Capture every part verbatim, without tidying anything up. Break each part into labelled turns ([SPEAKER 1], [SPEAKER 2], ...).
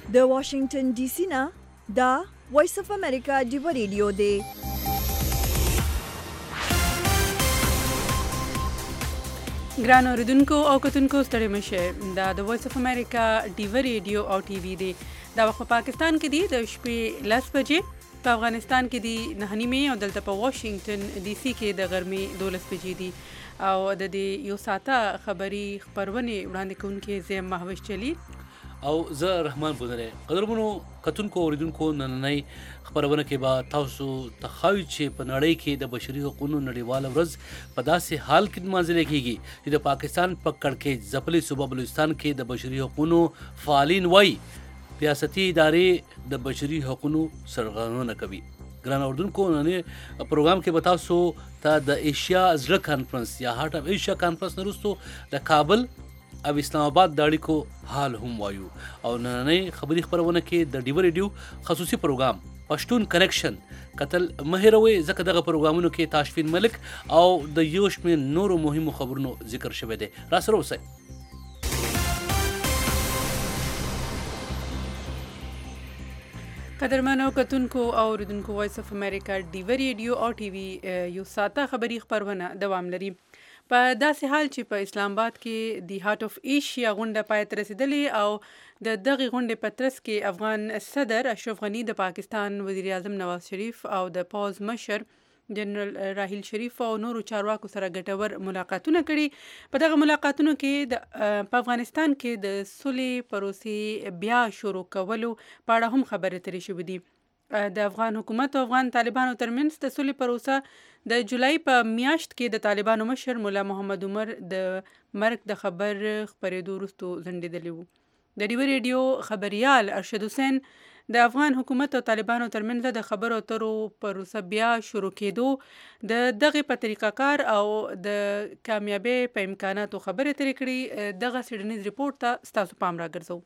[SPEAKER 1] د واشنگټن ډي سي نه دا وایس اف امریکا ډیو ریډیو دی.
[SPEAKER 2] ګران اوریدونکو او کتونکو ستړي مشه، دا د وایس اف امریکا ډیو ریډیو او ټي وي دی. دا وخت په پاکستان کې دی د شپې لس بجې، په افغانستان کې دی نهه نیمې او دلته په واشنگټن ډي سي کې د غرمې دولس بجې دي. او د دې یو ساعته خبري خبرونه وړاندې کوونکې زه مهوش چلی
[SPEAKER 3] او زه رحمان بودره. قدرمنو کتونکو اوریدونکو نننۍ خبرونه کې به تاسو ته ښایو چې په نړۍ کې د بشري حقوقو نړیواله ورځ په داسې حال کې لمانځل کېږي چې د پاکستان په کړکېچ ځپلي صوبه بلوچستان کې د بشري حقوقو فعالین وایي ریاستي ادارې د بشري حقوقو سرغړونه کوي. ګران اوریدونکو نن پروګرام کې به تاسو ته د ایشیا زړه کانفرنس یا هارت اف ایشیا کانفرنس نه وروسته د کابل او اسلام آباد د اړیکو حال هم وایو. او نننۍ خبري خبرونه کې د ډیو ریډیو خصوصي پروګرام پښتون کنیکشن کتل مه هېروئ، ځکه دغه پروګرامونو کې تاشفین ملک او د یو شمېر نورو مهمو خبرونو ذکر شوی دی. راسره اوسئ.
[SPEAKER 2] قدرمنو کتونکو او اوریدونکو وایس اف امریکا ډیو ریډیو او ټي وي یو ساعته خبري خبرونه دوام لري. په داسې حال چې په اسلام آباد کې د هارت اف ایشیا غونډه پای ته رسیدلې او د دغه غونډې په ترڅ کې افغان صدر اشرف غني د پاکستان وزیر اعظم نواز شریف او د پوز مشر جنرال راحیل شریف او نورو چارواکو سره ګټور ملاقاتونه کړي. په دغه ملاقاتونو کې د په افغانستان کې د صلح پروسې بیا شروع کولو په اړه هم خبرې اترې شوې دي. د افغان حکومت او افغان طالبانو ترمنځ د صلح پروسه د جولای په میاشت کې د طالبانو مشر مولا محمد عمر د مرګ د خبر خپرېدو وروسته ځنډېدلی و. د ډیو ریډیو خبریال ارشد حسین د افغان حکومت او طالبانو ترمنځ د خبرو اترو پروسه بیا شروع کېدو د دغه په طریقه کار او د کامیابی په امکاناتو خبرې اترې کړي. دغه سیډنیز ریپورت ته ستاسو پام راګرځو.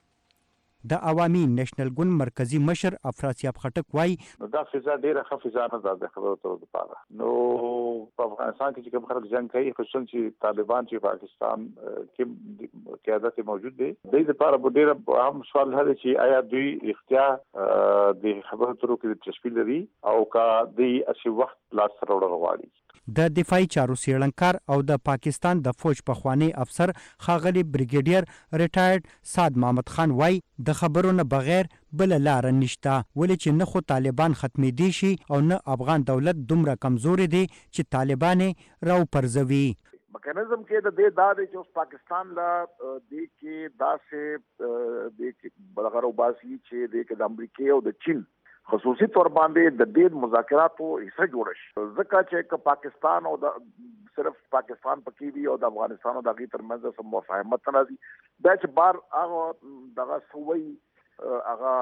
[SPEAKER 4] د عوامي نېشنل ګوند مرکزی مشر افراسیاب خټک وایي
[SPEAKER 5] دا فضا ډیره ښه فضا نه ده د خبرو اترو لپاره. نو په افغانستان کې چې کوم خلک جنګ کوي، خصوصا چې طالبان چې پاکستان کې قیادت موجود دی، د دې لپاره به ډیره هم سوال هر چې آیا دوی اختیار د خبرو اترو کې تشکیل لري او کا د اسی وخت لاس سره وړل غواړي.
[SPEAKER 4] د دفاعي چارو څېړنکار او د پاکستان د فوج پخوانی افسر ښاغلی بریګیډیر ریټایرډ سعد محمد خان وایي د خبرو نه بغیر بل لار نشته، ولې چې نه خو طالبان ختمېدی شي او نه افغان دولت دومره کمزوري دی چې طالبان راو پرځوي.
[SPEAKER 5] میکانیزم کې د دې دا دی چې اوس پاکستان لا د کې داسې د کې بلغرو باسي چې د کې د امریکا او د چین خصوصي تور باندې د دې مذاکراتو حصہ جوړ شي. ځکه چې پاکستان او د صرف پاکستان پکې وي او د افغانستان او د غي ترمنځ سم مفاهمت راځي، دا چې بار هغه دغه سوي هغه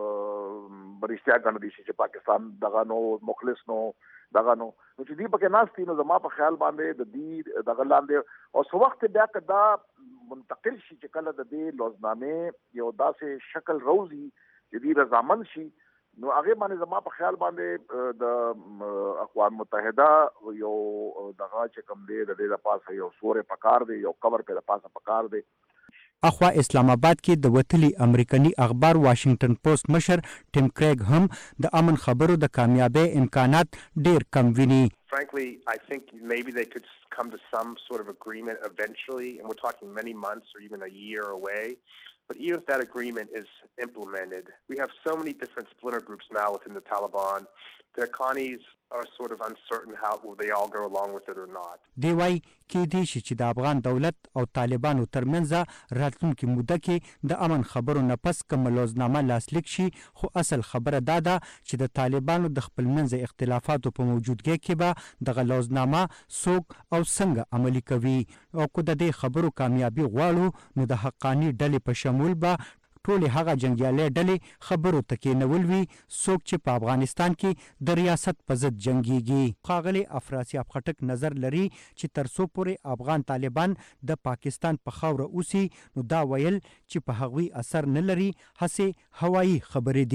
[SPEAKER 5] برښتیا ګڼل شي چې پاکستان دغه نو مخلص نو دغه نو چې دی پکې ناستي نو زما په خیال باندې د دې دغه لاندې او سو وخت بیا کدا منتقل شي چې کله د دې لوزنامه یو داسې شکل روزي چې دی رضامند شي، نو هغه باندې زما په خیال باندې د اقوام متحده یو دغه چې کوم دی د دې لپاره یو سورې پکار دی، یو کور په لپاره پکار دی.
[SPEAKER 4] اخوا اسلام آباد کې د وتلي امریکایي اخبار واشنگټن پوسټ مشر ټیم کریګ هم د امن خبرو د کامیابی امکانات ډیر کم ویني.
[SPEAKER 6] Frankly, I think maybe they could come to some sort of agreement eventually, and we're talking many months or even a year away. But even if that agreement is implemented, we have so many different splinter groups now within the Taliban. Their Connies are sort of uncertain how will they all go along with it or not.
[SPEAKER 4] دی وای کې دي چې د افغان دولت او طالبانو ترمنځ راتلونکي موده کې د امن خبرو نه پس کوم لوزنامه لاسلیک شي، خو اصل خبره دا ده چې د طالبانو د خپل منځ اختلافاتو په موجودګۍ کې به دغه لوزنامه څوک او څنګه عملي کوي. او که د دې خبرو کامیابي غواړو نو د حقاني ډلې په شمول به ټولې هغه جنګیالي ډلې خبرو ته کېنول وي څوک چې په افغانستان کې د ریاست په ضد جنګیږي. ښاغلی افراسیاب خټک نظر لري چې تر څو پورې افغان طالبان د پاکستان په خاوره اوسي نو دا ویل چې په هغوی اثر نه لري، هسې هوایي خبرې دي.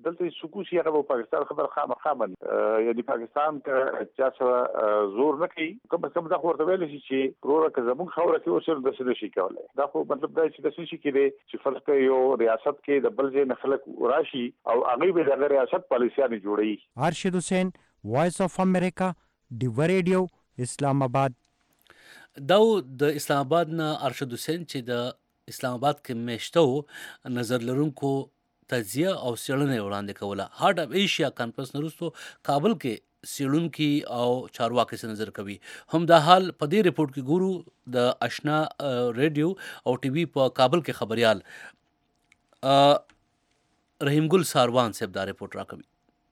[SPEAKER 7] دلته سکوت یې هغه پاکستان خبر خامخا باندې یعنی پاکستان که چا سره زور نه کوي کوم څه دا ورته ویل شي چې وروره که زموږ خاوره کې اوسر د څه شي کولای دا خو مطلب دا چې د څه شي کې چې فرض کړئ یو ریاست کې د بل ځای نه خلک راشي او هغه به د ریاست پالیسیانه جوړي.
[SPEAKER 4] ارشد حسین، وایس اف امریکا، ډیو ریډیو، اسلام آباد.
[SPEAKER 3] دا د اسلام آباد نه ارشد حسین چې د اسلام آباد کې میشته نظر لرونکو تجزیه او څېړنه وړاندې کوله. هارت اف ایشیا کانفرنس نه وروسته کابل کې څېړونکي او چارواکي څه نظر کوي. هم دا حال په دې رپورټ کې ګورو. د اشنا ریډیو او ټي وي په کابل کې خبريال رحیم ګل ساروان صاحب دا رپورټ راکوي.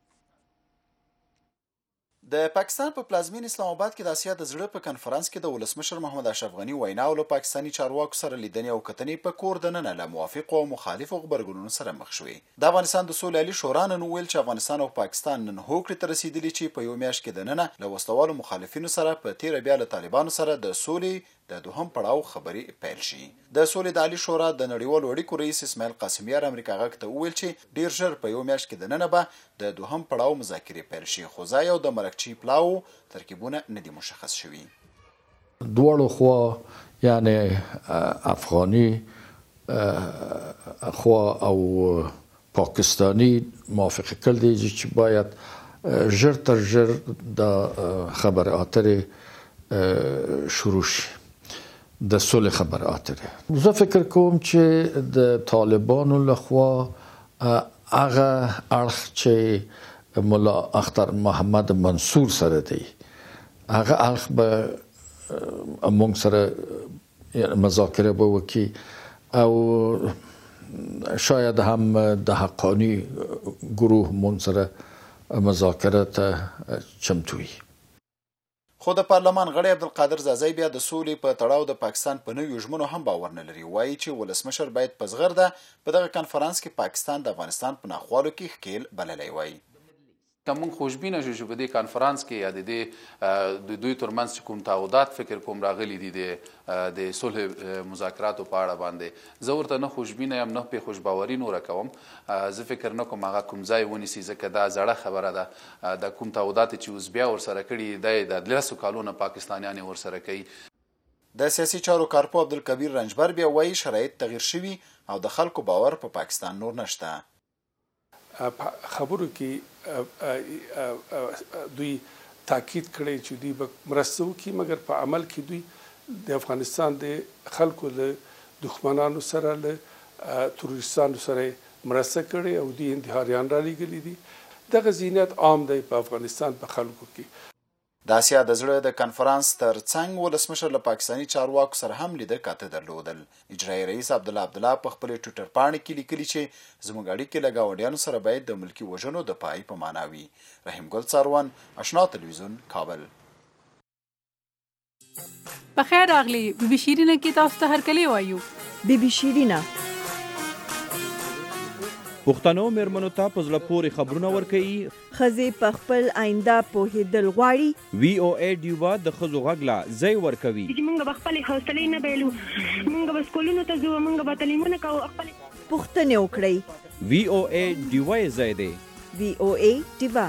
[SPEAKER 8] د پاکستان په پلازمین اسلام آباد کې د اسیا د زړه په کنفرانس کې د ولسمشر محمد اشرف غني وینا او له پاکستاني چارواکو سره لیدنې او کتنې په کور دننه له موافقو او مخالفو غبرګونونو سره مخ شوې. د افغانستان د سولې عالي شورا نن ویل چې افغانستان او پاکستان نن هوکړې ته رسیدلي چې په یو میاشت کې دننه له وسلوالو مخالفینو سره په تیره بیا له طالبانو سره د سولې د دوهم پړاو خبرې پیل شي. د سولې د عالي شورا د نړیوالو اړیکو رئیس اسماعیل قاسمیار امریکا غږ ته وویل چې ډیر ژر په یو میاشت کې دننه به د دوهم پړاو مذاکرې پیل شي، خو ځای او د مرکچی پلاو ترکیبونه نه دي مشخص شوي.
[SPEAKER 9] دواړو خوا یعنی افغاني خوا او پاکستانی موافقه کړل دي چې باید ژر تر ژر د خبر اترې شروع شي، د صلح خبر اترې. زه فکر کوم چې د طالبانو لخوا هغه اړخ چې مولا اختر محمد منصور سره دی هغه اړخ به موږ سره مذاکره به وکړي او شاید هم د حقانی گروه موږ سره مذاکره ته چمتو وي.
[SPEAKER 8] خو د پارلمان غړی عبدالقادر زازی بیا د سولې په تړاو د پاکستان په نویو ژمنو هم باور نه لري. وایي چې ولسمشر باید په زغرده په دغه کنفرانس کې پاکستان د افغانستان په ناخوالو کې ښکیل بللی وایي.
[SPEAKER 10] که موږ خوشبینه شو چې په دې کانفرانس کې یا د دې د دوی ترمنځ چې کوم تعهدات فکر کوم راغلي دي د صلح مذاکراتو په اړه باندې، زه ورته نه خوشبینه یم نه پې خوشباوري نوره کوم. زه فکر نه کوم هغه کوم ځای ونیسي، ځکه دا زړه خبره ده. د کوم تعهدات چې اوس بیا ورسره کړي دی د لسو کالو نه پاکستانیان یې ورسره کوي.
[SPEAKER 8] د سیاسي چارو کارپو عبدالکبیر رنجبر بیا وایي شرایط تغییر شوي او د خلکو باور په پاکستان نور نشته.
[SPEAKER 11] خبرو کې دوی تاکید کړی چې دوی به مرسته وکړي، مګر په عمل کې دوی د افغانستان د خلکو له دښمنانو سره له تروریستانو سره مرسته کړې او دوی انتحاریان را لېږلي دي. دغه ذهنیت عام دی په افغانستان په خلکو کې.
[SPEAKER 8] د اسیا د زړه د کنفرانس تر څنګ ولسمشر له پاکستاني چارواکو سره هم لیده کاته درلودل. اجرایي رئیس عبدالله عبدالله په خپل ټویټر پاڼه کې لیکلي چې زموږ اړیکې له ګاونډیانو سره باید د ملکي وژنو د پای په معنا وي. رحیم ګل ساروان، اشنا تلویزیون، کابل.
[SPEAKER 2] بخیر راغلی. بی بی شیرینه کې تاسو ته هرکلی وایو.
[SPEAKER 1] بی بی شیرینه
[SPEAKER 12] پښتنو میرمنو ته په زړه پورې خبرونه ورکوي.
[SPEAKER 1] ښځې په خپل آینده پوهېدل غواړي.
[SPEAKER 12] وی او ای ډیوا د ښځو غږ لا ځای ورکوي.
[SPEAKER 13] موږ به خپلې حوصلې نه بایلو، موږ به سکولونو ته ځو، موږ به تعلیمونه کوو، خپلې
[SPEAKER 1] پوښتنې وکړئ.
[SPEAKER 12] وی او ای ډیوا یې ځای دی.
[SPEAKER 1] وی او ای ډیوا.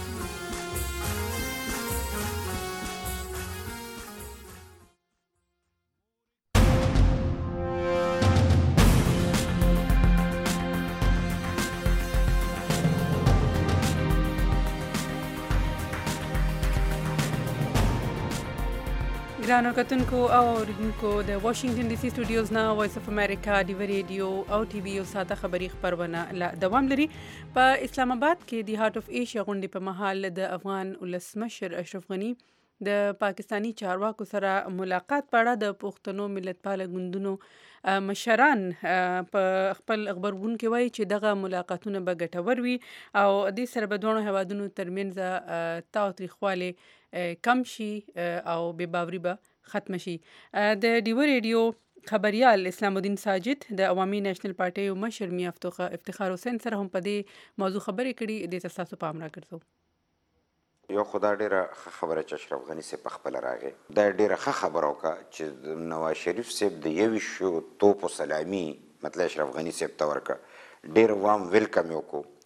[SPEAKER 2] ګرانو کتونکو او اوریدونکو د واشنگټن ډي سي سټوډیوز نه وایس اف امریکا ډیو ریډیو او ټي وي یو ساته خبري خبرونه لا دوام لري. په اسلام آباد کې د هارت اف ایشیا غونډې په مهال د افغان ولسمشر اشرف غني د پاکستانی چارواکو سره ملاقات په اړه د پښتنو ملتپاله ګوندونو مشران په خپل خبرونه کې وایي چې دغه ملاقاتونه به ګټور وي او د سره به دوه هوادونو ترمنځ تاوتریخواله کم شي او بې باوري به ختم شي. د ډیو ریډیو خبريال اسلام الدین ساجد د عوامي نېشنل پارټي مشر میا افتخار حسین سره هم په دې موضوع خبرې کړي. د تاسو په امر راکړو
[SPEAKER 14] یو خدای ډیره خبره چې اشرف غني سي په خپل راغی دا ډیره ښه خبره وکړه چې نواز شریف صاحب د یوي شو توپ سلامي مطلب اشرف غني صاحب ته ورکړه. ډیر وام ویلکم یو کو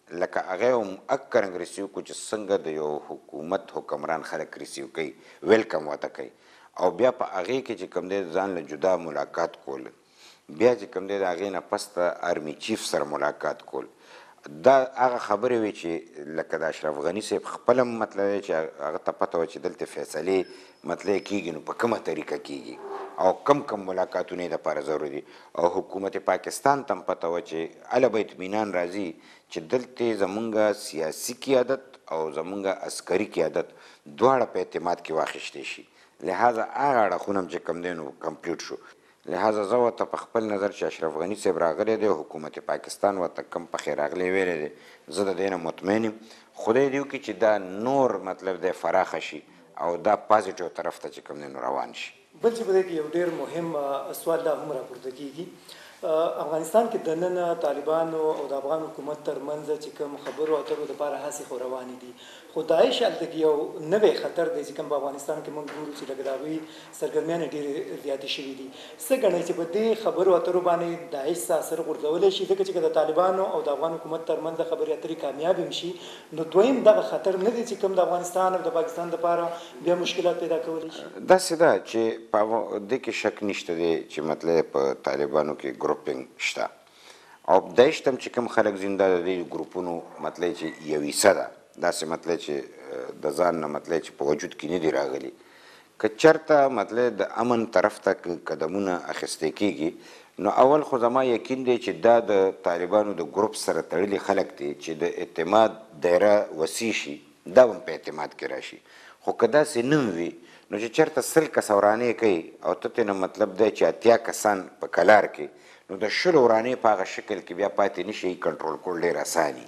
[SPEAKER 14] لکه هغه هم اکرنګ ریسیو کو چې څنګه د یو حکومت حکمران خلک ریسیو کوي ویلکم ورته کوي او بیا په هغې کې چې کوم دی ځان له جدا ملاقات کول بیا چې کوم دی د هغې نه پس د آرمي چیف سره ملاقات کول دا هغه خبرې وي چې لکه د اشرف غني صاحب خپل هم مطلب دی چې هغه ته پته وه چې دلته فیصلې مطلب کېږي نو په کومه طریقه کېږي او کم کم ملاقاتونه یې دپاره ضروري دي او حکومت پاکستان ته هم پته وه چې هله به اطمینان راځي چې دلته زمونږ سیاسي قیادت او زمونږ عسکري قیادت دواړه په اعتماد کې واخیستی شي لہذا هغه اړخونه هم چې کوم دی نو کمپلیټ شو لہذا زه ورته په خپل نظر چې اشرف غني صاحب راغلی دی حکومت پاکستان ورته کم پخې راغلی ویلی دی زه د دې نه مطمئن یم خدای دې وکړي چې دا نور مطلب دی فراخه شي او دا پازیټیو طرف ته چې کوم دی نو روان شي
[SPEAKER 15] بل چې په دې کې یو ډېر مهم سوال لا هم راپورته کېږي افغانستان کې دننه طالبانو او د افغان حکومت ترمنځ چې کوم خبرو اترو دپاره هڅې خو روانې دي خو داعش هلته کې یو نوی خطر دی چې کوم په افغانستان کې موږ ګورو چې لکه د هغوی سرګرمیانې ډېرې زیاتې شوي دي څه ګڼئ چې په دې خبرو اترو باندې داعش څه اثر غورځولی شي ځکه چې که د طالبانو او د افغان حکومت ترمنځ خبرې اترې کامیاب هم شي نو دویم دغه خطر نه دی چې کوم د افغانستان او د پاکستان دپاره بیا مشکلات پیدا کولی شي
[SPEAKER 14] داسې ده چې په دې کې شک نشته دی چې مطلب په طالبانو کې ګروپینګ شته او داعش ته هم چې کوم خلک ځین دا د دې ګروپونو مطلب چې یو حصه ده داسې مطلب چې د ځان نه مطلب چې په وجود کې نه دي راغلي که چېرته مطلب د امن طرف ته قدمونه اخیستی کېږي نو اول خو زما یقین دی چې دا د طالبانو د ګروپ سره تړلي خلک دي چې د اعتماد دایره وسیع شي دا هم په اعتماد کې راشي خو که داسې نه وي نو چې چېرته سل کسه ورانې کوي او ته ترې نه مطلب دی چې اتیا کسان په کلار کې نو د شلو ورانې په هغه شکل کې بیا پاتې نه شي کنټرول کول ډېر اساني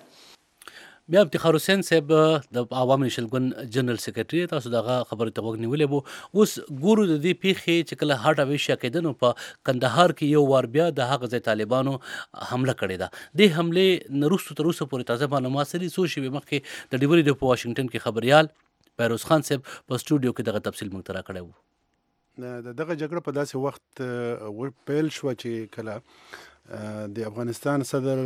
[SPEAKER 3] بیا افتخار حسین صاحب د عوام نیشنل ګوند جنرال سیکرټري تاسو دغه خبرې ته غوږ نیولی وو اوس ګورو د دې پیښې چې کله هارټ او ایشیا کېده نو په کندهار کې یو وار بیا د هغه ځای طالبانو حمله کړې ده دې حملې نه وروستو تر اوسه پورې تازه معلومات سره څو شېبې مخکې د ډیوري ریډیو په واشنګټن کې خبریال پیروز خان صاحب په سټوډیو کې دغه تفصیل موږ ته راکړی وو
[SPEAKER 11] دغه جګړه په داسې وخت پیل شوه چې کله د افغانستان صدر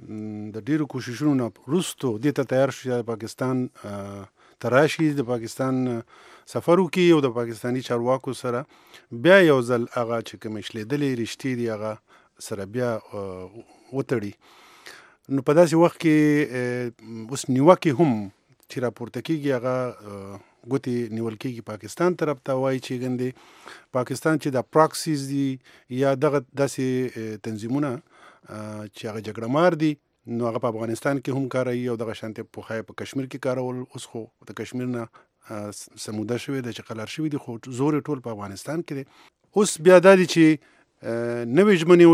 [SPEAKER 11] د ډیرو کوششونو نه وروستو دې ته تیار شو چې د پاکستان ته راشي د پاکستان سفر وکړي او د پاکستاني چارواکو سره بیا یو ځل هغه چې کومې شلېدلې رښتې دي هغه سره بیا وتړي نو په داسې وخت کې اوس نیوکې هم چې راپورته کېږي هغه ګوتې نیول کېږي پاکستان طرف ته وایي چې ګندې پاکستان چې د پراکسیز دي یا دغه داسې تنظیمونه چې هغه جګړه مار دي نو هغه په افغانستان کې هم کاروي او دغه شانتې پخوی په کشمیر کې کارول اوس خو د کشمیر نه سموده شوی دی چې قلار شوي دي خو زور ټول په افغانستان کې دی اوس بیا دا دي چې نوې ژمنې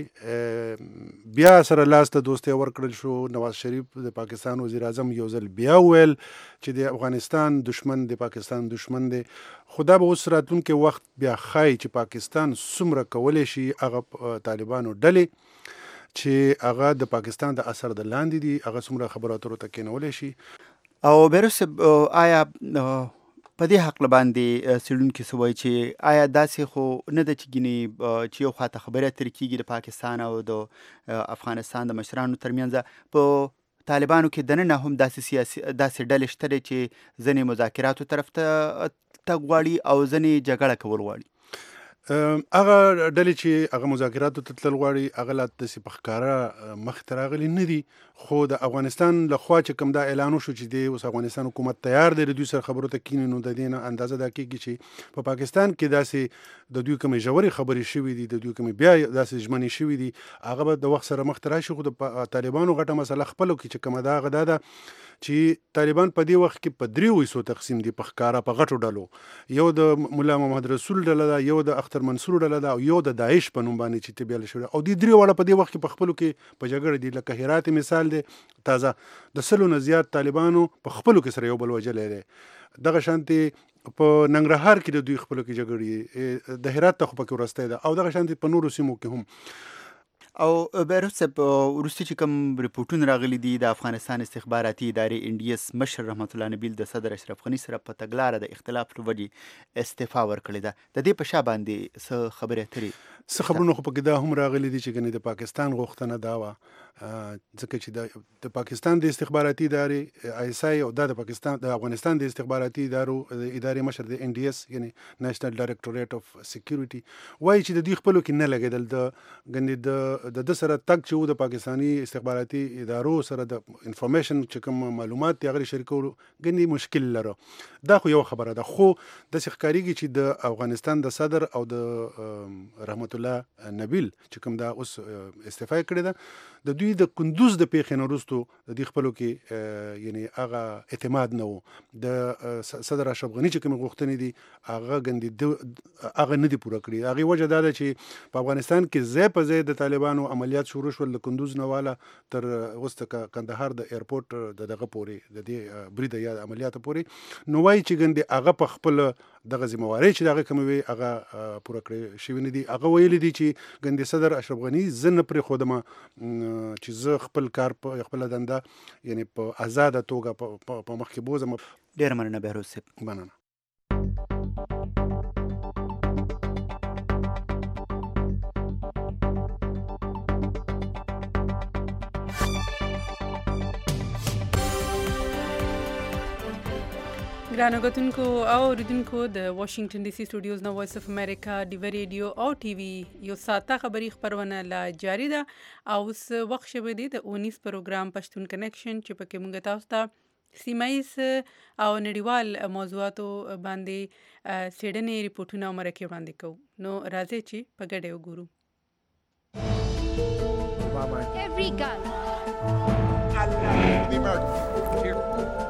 [SPEAKER 11] وشوې بیا سره لاس ته دوستۍ ورکړل شو نواز شریف د پاکستان وزیر اعظم یو ځل بیا وویل چې د افغانستان دشمن د پاکستان دشمن دی خو دا به اوس راتلونکی وخت بیا ښایي چې پاکستان څومره کولی شي هغه طالبانو ډلې چې هغه د پاکستان د اثر د لاندې دي هغه څومره خبرو اترو ته کېنولی شي
[SPEAKER 16] او بیروس آیا په دې حق باندې څېړونکي څه وایي چې آیا داسې خو نه ده چې ګینې چې یو خواته خبرې اترې کېږي د پاکستان او د افغانستان د مشرانو ترمنځ په طالبانو کې دننه هم داسې سیاسي داسې ډلې شته دی چې ځینې مذاکراتو طرف ته تګ غواړي او ځینې جګړه کول غواړي
[SPEAKER 11] هغه ډلې چې هغه مذاکراتو ته تلل غواړي هغه لا داسې په ښکاره مخې ته راغلي نه دي خو د افغانستان له خوا چې کوم دا اعلان وشو چې دی اوس افغانستان حکومت تیار دی د دوی سره خبرو ته کینی نو د دې نه اندازه دا کېږي چې په پاکستان کې داسې د دوی کومې ژورې خبرې شوي دي د دوی کومې بیا داسې ژمنې شوي دي هغه به د وخت سره مخ ته راشي خو د طالبانو غټه مسله خپلو کې چې کومه ده هغه دا ده چې طالبان په دې وخت کې په دریو حصو تقسیم دي په ښکاره په غټو ډلو یو د ملا محمد رسول ډله ده یو د اختر منصور ډله ده او یو د داعش په نوم باندې چې تبیل شوی او دې درې واړه په دې وخت کې په خپلو کې په جګړه دي لکه هرات مثال دی تازه د سلو نه زیات طالبانو په خپلو کې سره یو بل وجلی دی دغه شانتې په ننګرهار کې د دوی خپلو کې جګړې د هرات ته خو پکې وروستی ده او دغه شانتې په نورو سیمو کې هم
[SPEAKER 16] او بیروس صاحب وروستي چې کوم رپورټونه راغلي دي د افغانستان استخباراتي ادارې ان ډي اس مشر رحمت الله نبیل د صدر اشرف غني سره په تګلاره د اختلاف له وجې استعفا ورکړې ده د دې په شا باندې څه خبرې اترې
[SPEAKER 11] څه خبرونه خو پکې دا هم راغلي دي چې ګنې د پاکستان غوښتنه دا وه ځکه چې د پاکستان د استخباراتي ادارې آی اس آی او دا د پاکستان د افغانستان د استخباراتي ادارو د ادارې مشر د ان ډي اس یعنی نېشنل ډایرکټوریټ اف سکیورټي وایي چې د دوی خپلو کې نه لګېدل د ګنې د د ده سره تګ چې و د پاکستاني استخباراتي ادارو سره د انفارمیشن چې کوم معلومات دي هغه شریکولو ګنې مشکل لره. دا خو یو خبره ده، خو داسې ښکارېږي چې د افغانستان د صدر او د رحمت الله نبیل چې کوم دا اوس استعفا کړې ده د دوی د کندوز د پیښې نه وروستو د دې خپلو کې یعنی هغه اعتماد نه و د صدر اشرف غني چې کومې غوښتنې دي هغه ګندې هغه نه دي پوره کړي. هغې وجه دا ده چې په افغانستان کې ځای په ځای د طالبانو عملیات شروع شول د کندوز نه واله تر اوس د کندهار د ایرپورټ د دغه پورې د دې برید یا عملیاتو پورې نو وایي چې ګندې هغه په خپل دغه ذموارۍ چې د هغه کومې هغه پوره کړې شوي نه دي. هغه ویلي دي چې ګندې صدر اشرف غني زه نه پرېښودم چې زه خپل کار په خپله دنده یعنی په ازاده توګه په مخ کې بوځم.
[SPEAKER 16] ډېره مننه بهروز صاحب.
[SPEAKER 11] مننه.
[SPEAKER 2] ګرانو کتونکو او اوریدونکو د واشنگټن ډي سي سټوډیوز نه وایس اف امریکا ډیوه ریډیو او ټي وي یو ساته خبري خبرونه لا جاری ده او اوس وخت شوی دی د اونیس پروګرام پښتون کنیکشن چې پکې موږ تاسو ته سیمایز او نړیوال موضوعاتو باندې څېړنې ریپورټونه او مرکې وړاندې کوو. نو راځئ چې په ګډه وګورو.
[SPEAKER 17] Every gun.
[SPEAKER 18] The American. Here.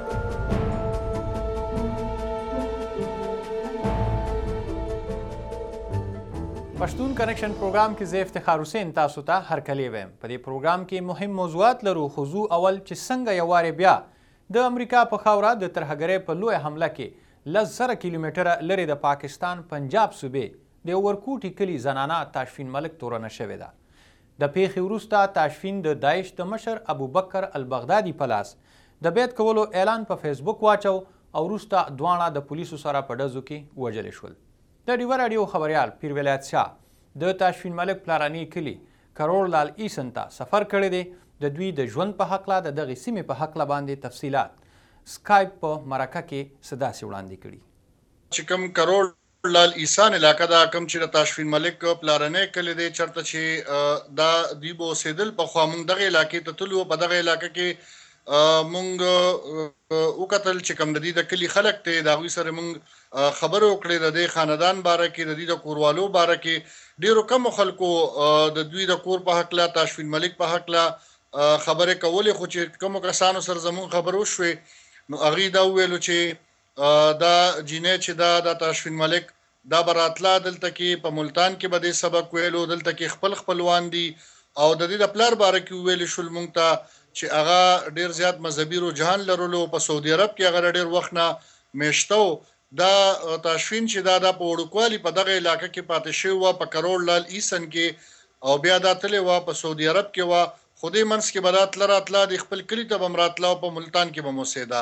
[SPEAKER 19] پښتون کنیکشن پروګرام کې زه افتخار حسین تاسو ته هرکلی ویم. په دې پروګرام کې مهم موضوعات لرو، خو زو اول چې څنګه یو وارې بیا د امریکا په خاوره د ترهګرۍ په لویه حمله کې لس زره کیلومتره لرې د پاکستان پنجاب صوبې د ورکوټي کلي زنانه تاشفین ملک تورنه شوې ده. د پیښې وروسته تاشفین د داعش د مشر ابوبکر البغدادي په لاس د بیعت کولو اعلان په فیسبوک واچو او وروسته دواړه د پولیسو سره په ډزو کې وژلې شول. د ډیوه راډیو خبریال پیر ولایت شاه د تاشفین ملک پلارني کلي کرور لال ایسن ته سفر کړی دی. د دوی د ژوند په هکله د دغې سیمې په هکله باندې تفصیلات سکایپ په مرکه کې څه داسې وړاندې کړي.
[SPEAKER 18] چې کوم کرور لال ایسان علاقه دا کوم چې د تاشفین ملک پلارنی کلی دی چېرته چې دا دوی به اوسېدل پخوا موږ دغې علاقې ته تللو. په دغه علاقه کې مونږ وکتل چې کوم د دې د کلي خلک دی د هغوی سره مونږ خبرې وکړې د دې خاندان باره کې د دې د کوروالو باره کې. ډېرو کمو خلکو د دوی د کور په هکله تاشفین ملک په هکله خبرې کولې، خو چې کومو کسانو سره زموږ خبرې وشوې نو هغوی دا وویلو چې دا جینۍ چې دا د تاشفین ملک دا به راتله دلته کې په ملتان کې به دې سبق ویلو، دلته کې خپل خپلوان دي او د دې د پلار باره کې وویلې شول مونږ ته چې هغه ډیر زیات مذهبي رجحان لرلو. په سعودي عرب کې هغه ډیر وخت نه میشته و. دا تاشفین چې دا د په وړوکوالي په دغه علاقه کې پاتې شوی وه په کرور لال ایسن کې او بیا دا تلې وه په سعودي عرب کې وه، خو دې منځ کې به دا تله راتله د خپل کلي ته به هم راتله او په ملتان کې به م اوسېده.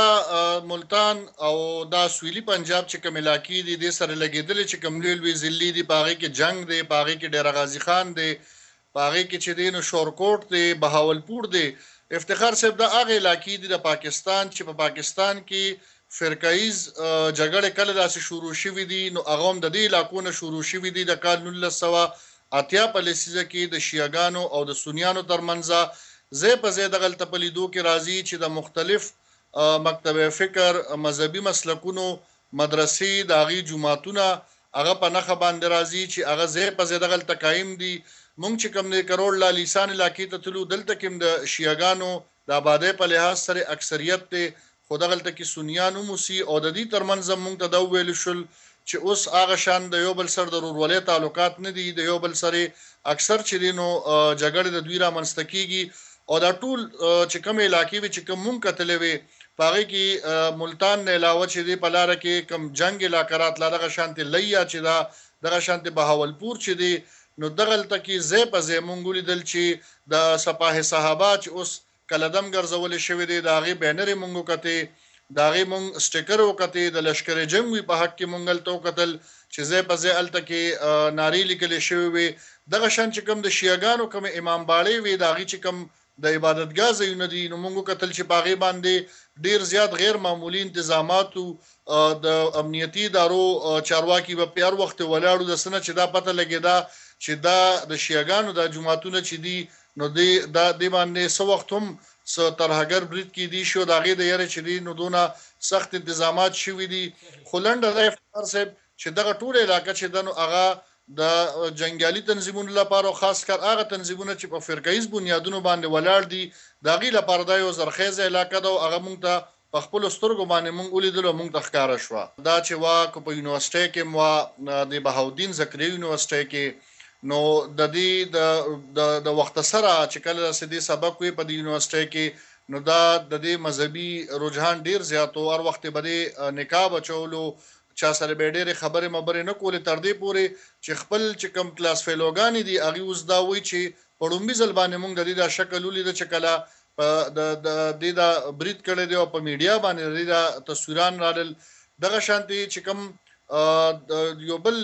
[SPEAKER 18] دا ملتان او دا سویلي پنجاب چې کوم علاقې دي دې سره لګېدلې چې کوم لوی لوی ضلعې دي په هغې کې جنګ دی، په هغې کې ډېره غازي خان دی، په هغې کې چې دی نو شورکوټ دی، بهاولپور دی. افتخار صاحب دا هغه علاقې دي د پاکستان چې په پاکستان کې فرقایز جګړې کله داسې شروع شوي دي نو هغه هم د دې علاقو نه شروع شوي دي. د کال نولس سوه اتیا په لسیزه کې د شیعګانو او د سنیانو ترمنځ ځای په ځای دغلته په لیدو کې راځي چې د مختلف مکتب فکر مذهبي مسلکونو مدرسې د هغې جوماتونه هغه په نښه باندې راځي چې هغه ځای په ځای دغلته قایم دي. مونږ چې کوم د کرور لال ایسان علاقې ته تلو دلته کې هم د شیعګانو د آبادۍ په لحاظ سره اکثریت دی، خو دغلته کې سنیان هم اوسي او د دې ترمنځ هم مونږ ته دا وویلو شول چې اوس هغه شان د یو بل سره د ورورولۍ تعلقات نه دي، د یو بل سره اکثر چې دی نو جګړې د دوی رامنځته کېږي. او دا ټول چې کوم علاقې وي چې کوم مونږ کتلې وې په هغې کې ملتان نه علاوه چې دی په لاره کې کوم جنګ علاقه راتله دغه شانتې لیا چې دا دغه شانتې بهاولپور چې دی نو دغلته کې ځای په ځای مونږ ولیدل چې د سپاه صحابه چې اوس کلدم ګرځولې شوی دی د هغې بینرې مونږ وکتې دا غي مونږ سټیکر وکړي د لشکره جنگ وی په حق کې مونږ ته وکتل چې زه په ځای الته کې ناری لیکل شوی وي دغه شان چې کوم د شیعاګانو کوم امام باړې وي دا غي چې کوم د عبادتګاه ځایونه دي نو مونږ کتل چې باغې باندې ډیر زیات غیر معمولی انتظامات او د امنیتي ادارو چارواکي په پیار وخت ولاړو د سنه چې دا پته لګیدا چې دا د شیعاګانو د جماعتونو چې دي نو دی دا دی باندې سو وخت هم س ترهګر برید کې دي شو دا غي د یاره چې دي نو دونه سخت انتظامات شوي دي خلند د افطار صاحب چې دغه ټول علاقې چې دنو هغه د جنگیالي تنظیمونو لپاره خاص کر هغه تنظیمونه چې په فرقایز بنیادونو باندې ولاړ دي دا غي لپاره د یو زرخیزه علاقې دا هغه مونږ ته په خپل سترګو باندې مونږ ولیدل مونږ ته ښکارا شو دا چې وا کو په یونیورسيټي کې مو د بهاودین زکریا یونیورسيټي کې نو د دې د د وخت سره چې کله سدي سبق وي په یونیورسيټي کې نو دا د دې مذهبي رجحان ډیر زیات او هر وخت به نکاح بچولو چا سره به ډېرې خبرې مبرې نه کولې تر دې پورې چې خپل چې کم کلاس فیلوګانې دي هغې اوس دا وایي چې په ړومبي ځل باندې موږ د دې دا شکل ولیده چې کله د دې دا برید کړی دی او په میډیا باندې د دې دا تصویران رالل دغه شانتې چې کوم یو بل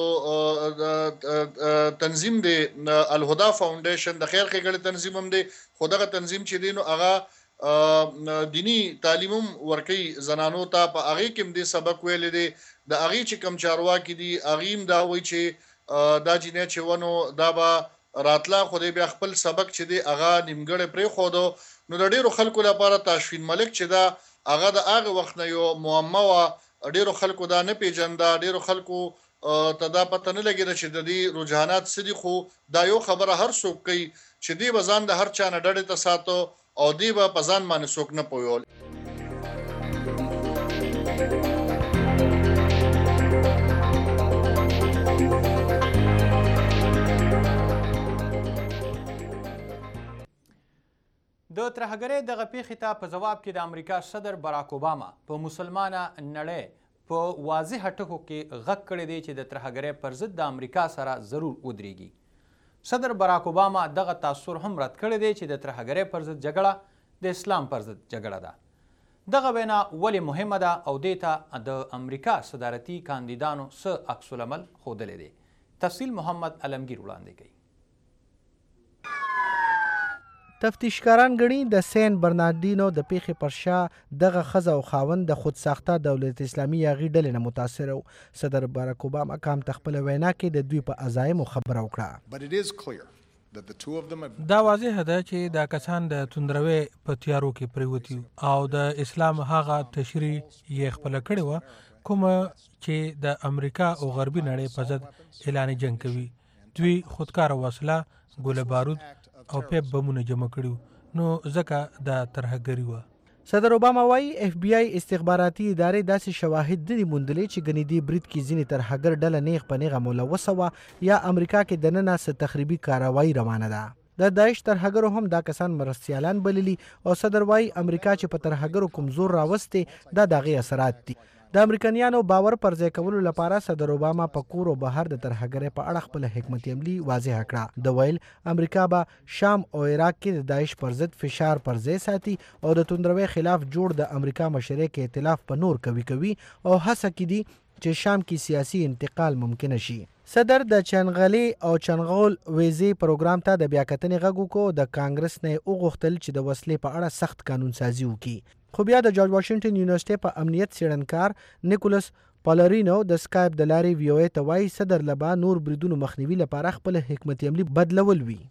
[SPEAKER 18] یو تنظیم دی الهدا فاونډیشن د خیر ښېګڼې تنظیم هم دی خو دغه تنظیم چې دی نو هغه دینی تعلیمم ورکی زنانو ته په هغه کې هم د سبق ویل دي د هغه چې کم چارواکي دي هغه هم دا وایي چې دا جنې چې ونو دا به راتلا خو دې بیا خپل سبق چې دی هغه نیمګړی پرې خودو نو د ډیرو خلکو لپاره تاشفین ملک چې دا هغه د هغه وخت نه یو معما وا ډیرو خلکو دا نه پیژنده ډیرو خلکو ته دا پته نه لګیده چې د دې رجحانات سدي خو دا یو خبره هر څوک کوي چې دی وزن د هر چا نه ډډه ته ساتو او دی به پزان باندې څوک نه پویول
[SPEAKER 19] د ترهګرۍ دغه پیښې ته په ځواب کې د امریکا صدر باراک اوباما په مسلمانه نړۍ په واضحه ټکو کې غږ کړی دی چې د ترهګرۍ پر ضد د امریکا سره ضرور ودرېږي. صدر باراک اوباما دغه تاثر هم رد کړی دی چې د ترهګرۍ پر ضد جګړه د اسلام پر ضد جګړه ده. دغه وینا ولې مهمه ده او دې ته د امریکا صدارتي کاندیدانو څه عکس العمل ښودلی دی؟ تفصیل محمد علمگیر وړاندې کوي.
[SPEAKER 20] تفتیشکاران ګڼي د سین برناردینو د پیښې پر شا دغه ښځه او خاوند د خودساخته دولت اسلامي هغې ډلې نه متاثره و. صدر باراک اوباما کام ته خپله وینا کې د دوی په عزایمو خبره وکړه.
[SPEAKER 21] دا واضح ده چې دا کسان د توندروي په تیارو کې پریوتي او د اسلام هغه تشریح یې خپله کړې وه کومه چې د امریکا او غربي نړۍ په ضد اعلان جنګ کوي. دوی خودکاره وسله ګوله بارود او پیپ بمونه جمع کړي نو ځکه دا ترهګري وه.
[SPEAKER 20] صدر اوباما وایي اف بی آی استخباراتي ادارې داسې شواهد نه دي موندلي چې ګنې دې برید کې ځینې ترهګر ډله نیغ په نیغه ملوثه وه یا امریکا کې دننه څه تخریبي کاروایي روانه ده. د داعش ترهګرو هم دا کسان مرستیالان بللي او صدر وایي امریکا چې په ترهګرو کوم زور راوستي دا د هغې اثرات دي. د امریکایانو باور پر ځای کولو لپاره صدر اوباما په کور او بهر د ترهګرۍ په اړه خپله حکمت عملي واضح کړه. د ویل امریکا به شام او عراق کې د داعش پر ضد فشار پر ځای ساتي او د توندروي خلاف جوړ د امریکا مشرۍ کې ائتلاف په نور کوي کوي او هڅه کې دي چې شام کې سیاسي انتقال ممکن شي. صدر د چنغلي او چنغول ویزې پروګرام ته د بیاکتنې غږ وکړو. د کانګرس نه یې وغوښتل چې د وسلې په اړه سخت قانون سازي وکړي. خو بیا د جورج واشنګټن یونیورسيټي په امنیت څېړنکار نیکولس پالرینو د سکایپ د لارې وی او ای ته وایي صدر لبا نور بریدونو مخنیوي لپاره خپل حکمت عملي بدلول وي.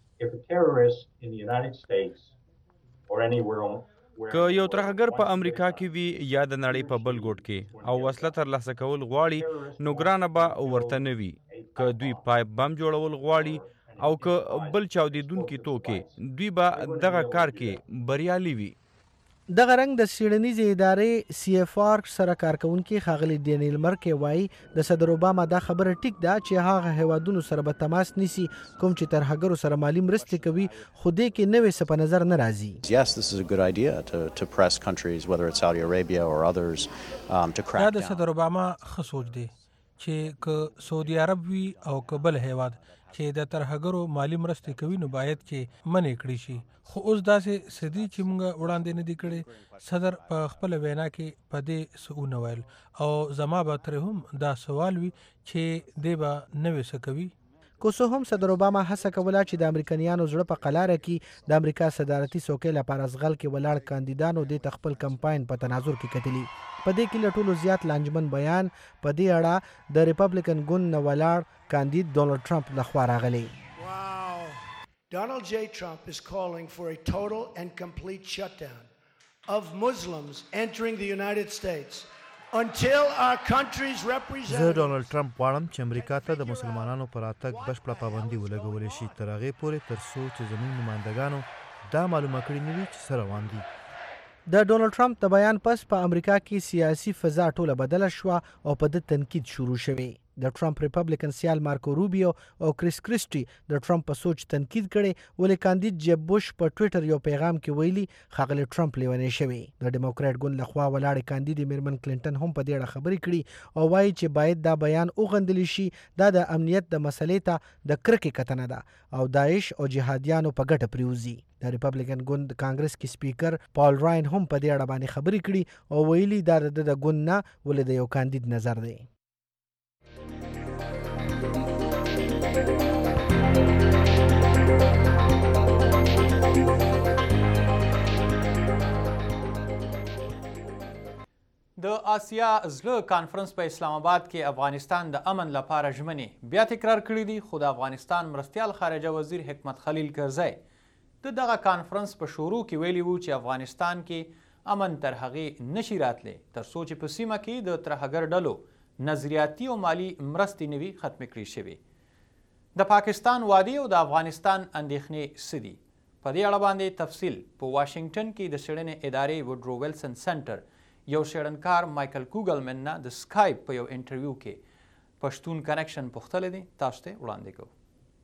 [SPEAKER 22] که یو ترهګر په امریکا کې وي یا د نړۍ په بل ګوټ کې او وسله ترلاسه کول غواړي نو ګرانه به ورته نه وي. که دوی پایپ بم جوړول غواړي او که بل چاودیدونکي توکې دوی به دغه کار کې بریالي وي.
[SPEAKER 20] دغه رنګ د څېړنیزې ادارې سی اف آر سره کارکونکي ښاغلي ډینیل مرکې وایي د صدر اوباما دا خبره ټیک ده چې هغه هیوادونو سره به تماس نیسي کوم چې ترهګرو سره مالي مرستې کوي خو دې کې نوې څه په نظر نه راځي.
[SPEAKER 21] دا د صدر اوباما ښه سوچ دی چې که سعودي عرب وي او که بل هیواد چې د ترهګرو مالی مرستې کوي نو باید چې منې کړي شي. خو اوس داسې سدي چې موږ وړاندې نه دي کړي. صدر په خپل وینا کې په دې څه ونه ویل او زما به ترې هم دا سوال وي چې دی به نوې څه کوي.
[SPEAKER 20] که څه هم صدر اوباما هڅه کوله چې د امریکایانو زړه په قلاره کې د امریکا صدارتي څوکۍ لپاره ځغل کې ولاړ کاندیدانو دې خپل کمپاین په تناظر کې کتلي. په دې کې له ټولو زیات لانجمن بیان په دې اړه د ریپبلیکن ګوند نه ولاړ کاندید ډونالډ ټرمپ لخوا راغلی.
[SPEAKER 5] Donald J. Trump is calling for a total and complete shutdown of Muslims entering the United States until our country's representatives.
[SPEAKER 6] زه ډونالډ ټرمپ غواړم چې امریکا ته د مسلمانانو پر راتګ بشپړه پابندي ولګولی شي تر هغې پورې تر څو چې زموږ نمایندګانو دا معلومه کړي نه وي چې څه روان دي.
[SPEAKER 20] د ډونالډ ټرمپ د بیان پس په امریکا کې سیاسي فضا ټوله بدله شوه او په ده تنقید شروع شوی. د ټرمپ ریپبلیکن سیال مارکو روبیو او کریس کریسټي د ټرمپ په سوچ تنقید کړي ولې کاندید جب بوش په ټویټر یو پیغام کې ویلي ښاغلی ټرمپ لیونی شوی. د ډیموکراټ ګوند لخوا ولاړې کاندیدې میرمن کلینټن هم په دې اړه خبرې کړي او وایي چې باید دا بیان وغندلی شي. دا د امنیت د مسلې ته د کرکې کتنه ده او داعش او جهادیانو په ګټه پریوزي. د ریپبلیکن ګوند کانګرس کې سپیکر پال راین هم په دې اړه باندې خبرې کړي او ویلي دا د ګوند نه ولې د یو کاندید نظر دی.
[SPEAKER 19] د آسیا زړه کانفرنس په اسلام آباد کې افغانستان د امن لپاره ژمنې بیا تکرار کړي دي. خو د افغانستان مرستیال خارجه وزیر حکمت خلیل کرزی د دغه کانفرنس په شروع کې ویلي وو چې افغانستان کې امن تر هغې نشي راتلی تر څو چې په سیمه کې د ترهګر ډلو نظریاتي او مالي مرستې نه وي ختمې کړې شوې. د پاکستان وعدې او د افغانستان اندېښنې څه دي؟ په دې اړه باندې تفصیل په واشنګټن کې د څېړنې ادارې وډرو ویلسن سنټر یو څېړنکار مایکل کوګلمن نه د سکایپ په یو انټرویو کې پښتون کنیکشن پوښتلی دی. تاسو ته وړاندې کوو.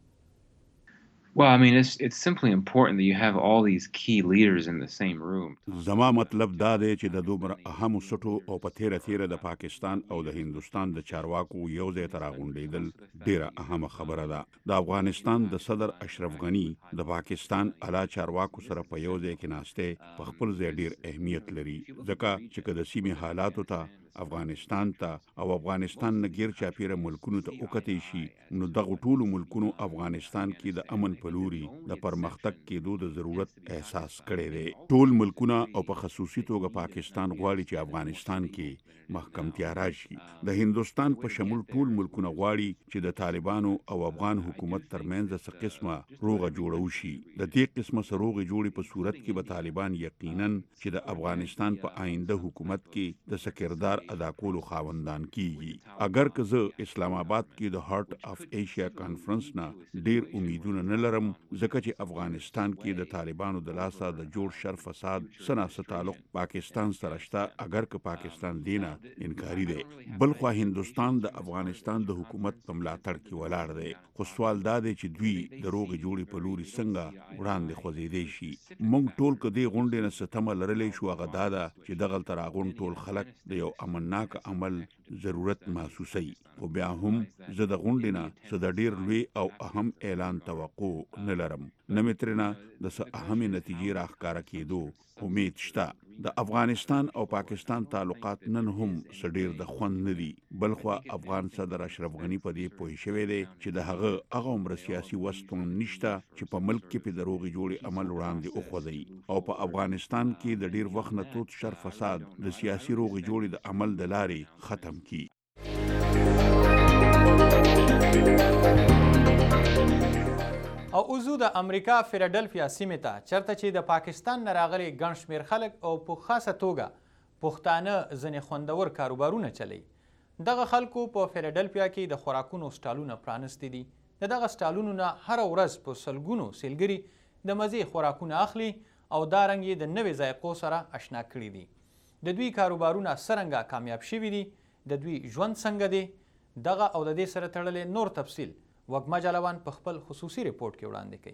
[SPEAKER 23] Well, I mean, it's it's simply important that you have all these key leaders in the same room.
[SPEAKER 24] زما مطلب دا دی چې د دومره اهمو سټو او په تیره تیره د پاکستان او د هندوستان د چارواکو یو ځای ته راغونډېدل ډیره اهمه خبره ده. د افغانستان د صدر اشرف غني د پاکستان اعلی چارواکو سره په یو ځای کې ناستې په خپل ځای ډیر اهمیت لري ځکه چې که د سیمې حالاتو ته افغانستان ته او افغانستان نه غیر چاپیره ملکونو ته وکتې شي نو دغه ټولو ملکونو افغانستان کې د امن په لوري د پرمختګ کېدو د ضرورت احساس کړی دی. ټول ملکونه او په خصوصي توګه پاکستان غواړي چې افغانستان کې محکمتیا راشي. د هندوستان په شمول ټول ملکونه غواړي چې د طالبانو او افغان حکومت ترمنځ څه قسمه روغه جوړه وشي. د دې قسمه څه روغې جوړې په صورت کې به طالبان یقینا چې د افغانستان په آینده حکومت کې د سکردار ادا کولو خاوندان کیږي. اگر که زه اسلام آباد کې د هارت اف ایشیا کانفرنس نه ډیر امیدونه نه لرم ځکه چې افغانستان کې د طالبانو د لاسه د جوړ شر فساد سناسه تعلق پاکستان سره شته. اگر که پاکستان دینه انکاری دی. بل خو هندوستان د افغانستان د حکومت په ملاتړ کې ولاړ دی. خو سوال دا دی چې دوی د روغې جوړې په لوري څنګه وړاندې خوځېدی شي. موږ ټول که دې غونډې نه څه تمه لرلی شو هغه دا ده چې دغلته راغونډ ټول خلک د یو امنناک عمل ضرورت محسوسوي. خو بیا هم زه د غونډې نه څه د ډیر لوی او اهم اعلان توقع نه لرم. نه مې ترېنه د څه اهمې نتیجې راښکاره کېدو امید شته. د افغانستان او پاکستان تعلقات نن هم څه ډیر د خوند نه دي. بلخوا افغان صدر اشرف غني په دې پوه شوی دی چې د هغه هغه عمره سیاسي وس هم نشته چې په ملک کې په د روغې جوړې عمل وړاندې وخوځوي او په افغانستان کې د ډیر وخت نه تود شر فساد د سیاسي روغې جوړې د عمل د لارې ختم کړي.
[SPEAKER 19] او اوزو د امریکا فیلادلفیا سیمې ته چېرته چې د پاکستان نه راغلي ګڼ شمېر خلک او په خاصه توګه پښتانه ځینې خوندور کاروبارونه چلوي. دغه خلکو په فیلادلفیا کې د خوراکونو سټالونه پرانستي دي. د دغه سټالونو نه هره ورځ په سلګونو سیلګري د مزې خوراکونه اخلي او دا رنګ یې د نوې ذایقو سره اشنا کړي دي. د دوی کاروبارونه څرنګه کامیاب شوي دي، د دوی ژوند څنګه دی، دغه او د دې سره تړلې نور تفصیل وګما جلوان په خپل خصوصي ریپورت کې وړاندې کوي.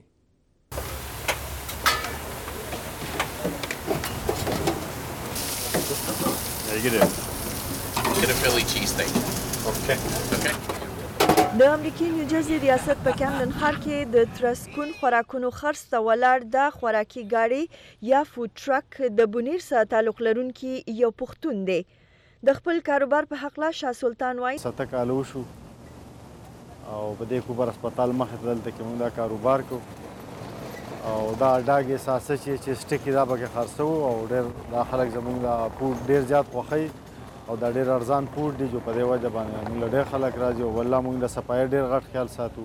[SPEAKER 25] There you get it. Get a Philly cheesesteak.
[SPEAKER 1] د امریکای نیوجرسي ریاست په کامدن ښار کې د ترسکون خوراکونو خرڅ ته ولاړ د خوراکي ګاډي یا فود ټرک د بونیر سره تعلق لرونکي یو پښتون دی. د خپل کاروبار په هکله شاه سلطان وایي
[SPEAKER 4] سته کاله وشو او په دې کوبر هسپتال مخې ته دلته کې موږ دا کاروبار کوو او دا ډاګې ساسه چې چې سټکي دا پکې خرڅوو او ډېر دا خلک زموږ دا فوډ ډېر زیات خوښوي او دا ډېر ارزان فوډ دی چې په دې وجه باندې موږ له ډېر خلک راځي او والله موږ د صفایي ډېر غټ خیال ساتو.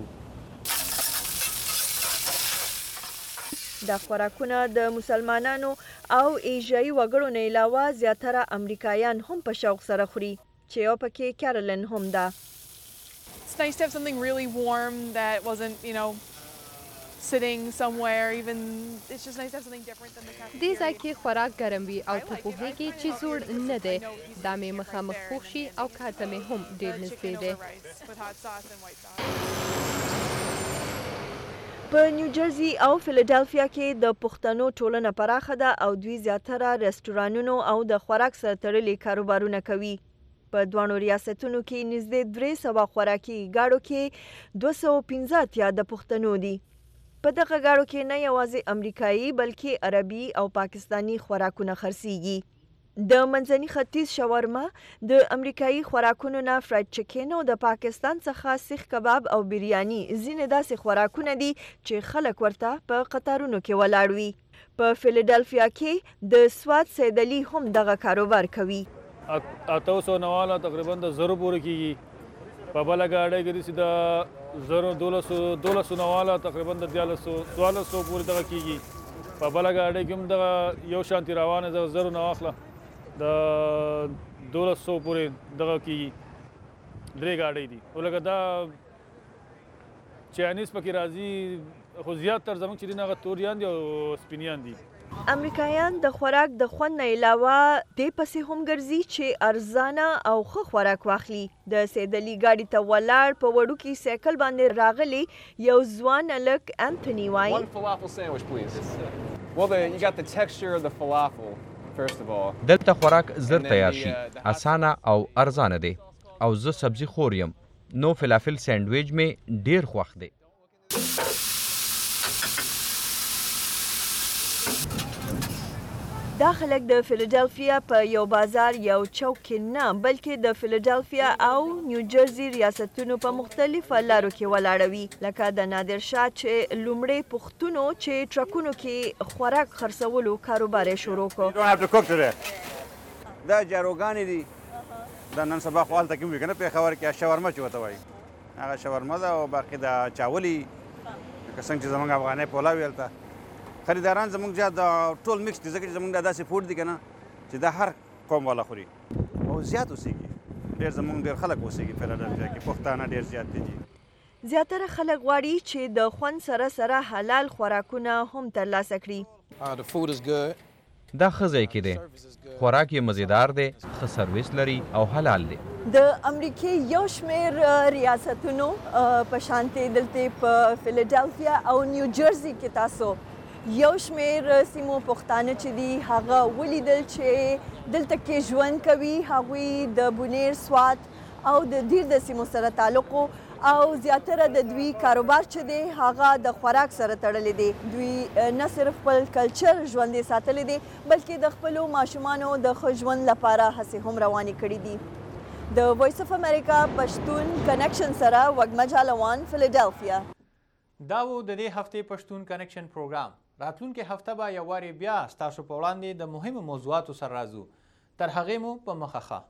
[SPEAKER 1] دا خوراکونه د مسلمانانو او ایژایي وګړو نه علاوه زیاتره امریکایان هم په شوق سره خوري چې یو پکې کیرولن هم ده.
[SPEAKER 7] It's nice to have something really warm that wasn't, you know, sitting somewhere. Even it's just nice to have something different than the cafeteria.
[SPEAKER 17] دې ځای کې خوراک ګرم وي او ته پوهېږې چې زوړ نه دی. دا مې مخامخ پوښ شي او کار ته مې هم ډېر نږدې دی.
[SPEAKER 1] په نیوجرسي او فیلډلفیا کې د پښتنو ټولنه پراخه ده او دوی زیاتره رستورانونو او د خوراک سره تړلي کاروبارونه کوي. په دواړو ریاستونو کې نږدې درې سوه خوراکي ګاډو کې دوه سوه پنځه اتیا د پښتنو دي. په دغه ګاډو کې نه یوازې امریکایي بلکې عربي او پاکستانی خوراکونه خرڅیږي. د منځني ختیځ شاورما د امریکایي خوراکونو نه فرایډ چکن او د پاکستان څخه سیخ کباب او بریاني ځینې داسې خوراکونه دي چې خلک ورته په قطارونو کې ولاړ وي. په فیلډلفیا کې د سواد سیدلي هم دغه کاروبار کوي.
[SPEAKER 9] اته سوه نواله تقریبا د زرو پورې کېږي. په بله ګاډۍ کې داسې د زرو دولسو دولسو نواله تقریبا د دیارلسو څوارلس سوو پورې دغه کېږي. په بله ګاډۍ کې هم دغه یو شانتي روانه د زرو نه واخله د دولس سوو پورې دغه کېږي. درې ګاډۍ دي او لکه دا چاینیز پکې راځي خو زیاتتر زموږ چې دي هغه توریان دي او سپینیان دي.
[SPEAKER 1] امریکایان د خوراک د خوند نه علاوه دې پسې هم ګرځي چې ارزانه او ښه خوراک واخلي. د سیدلي ګاډي ته ولاړ په وړوکي سایکل باندې راغلی یو ځوان هلک انتوني وایي
[SPEAKER 22] دلته خوراک زر تیار شي، اسانه او ارزانه دی او زه سبزي خور یم نو فلافل سینډویچ مې ډیر خوښ دی.
[SPEAKER 1] دا خلک د فیلډلفیا په یو بازار یو چوک کې نه بلکې د فیلډلفیا او نیوجرسي ریاستونو په مختلفو لارو کې ولاړوي لکه د نادر شاه چې لومړی پښتونو چې ټرکونو کې خوراک خرڅولو کاروبار یې شروع کړ.
[SPEAKER 10] دا جاروګانې دي دا نن سبا خو هلته کې وي که نه پېښور کې شاورما چې ورته وایي هغه شاورما ده او باقي د چاولي لکه څنګه چې زموږ افغانۍ پولاو وي هلته خریداران زموږ زیات ټول مکس دي ځکه چې زموږ دا داسې فوډ دي که نه چې دا هر قوم والا خوري او زیات اوسېږي. ډېر زموږ ډېر خلک اوسېږي فیلډلفیا کې پښتانه ډېر زیات دي.
[SPEAKER 1] زیاتره خلک غواړي چې د خوند سره سره حلال خوراکونه هم ترلاسه کړي.
[SPEAKER 22] دا ښه ځای کې دی، خوراک یې مزیدار دی، ښه سرویس لري او حلال دی.
[SPEAKER 1] د امریکای یو شمیر ریاستونو په شانتې دلته په فیلډلفیا او نیوجرسي کې تاسو یو شمیر سیمو پښتانه چې دي هغه ولیدل چې دلته کې ژوند کوي. هغوی د بونیر سوات او د دیر د سیمو سره تعلق او زیاتره د دوی کاروبار چې دی هغه د خوراک سره تړلی دی. دوی نه صرف خپل کلچر ژوندی ساتلی دی بلکې د خپلو ماشومانو د ښه ژوند لپاره هڅې هم روانې کړي دي. د وایس اف امریکا پښتون کنیکشن سره وږمه جالوان فیلډلفیا.
[SPEAKER 19] دا و د دې هفتې پښتون کنیکشن پروګرام. راتلونکې هفته به یو وارې بیا ستاسو په وړاندې د مهمو موضوعاتو سره راځو. تر هغې مو په مخه ښه.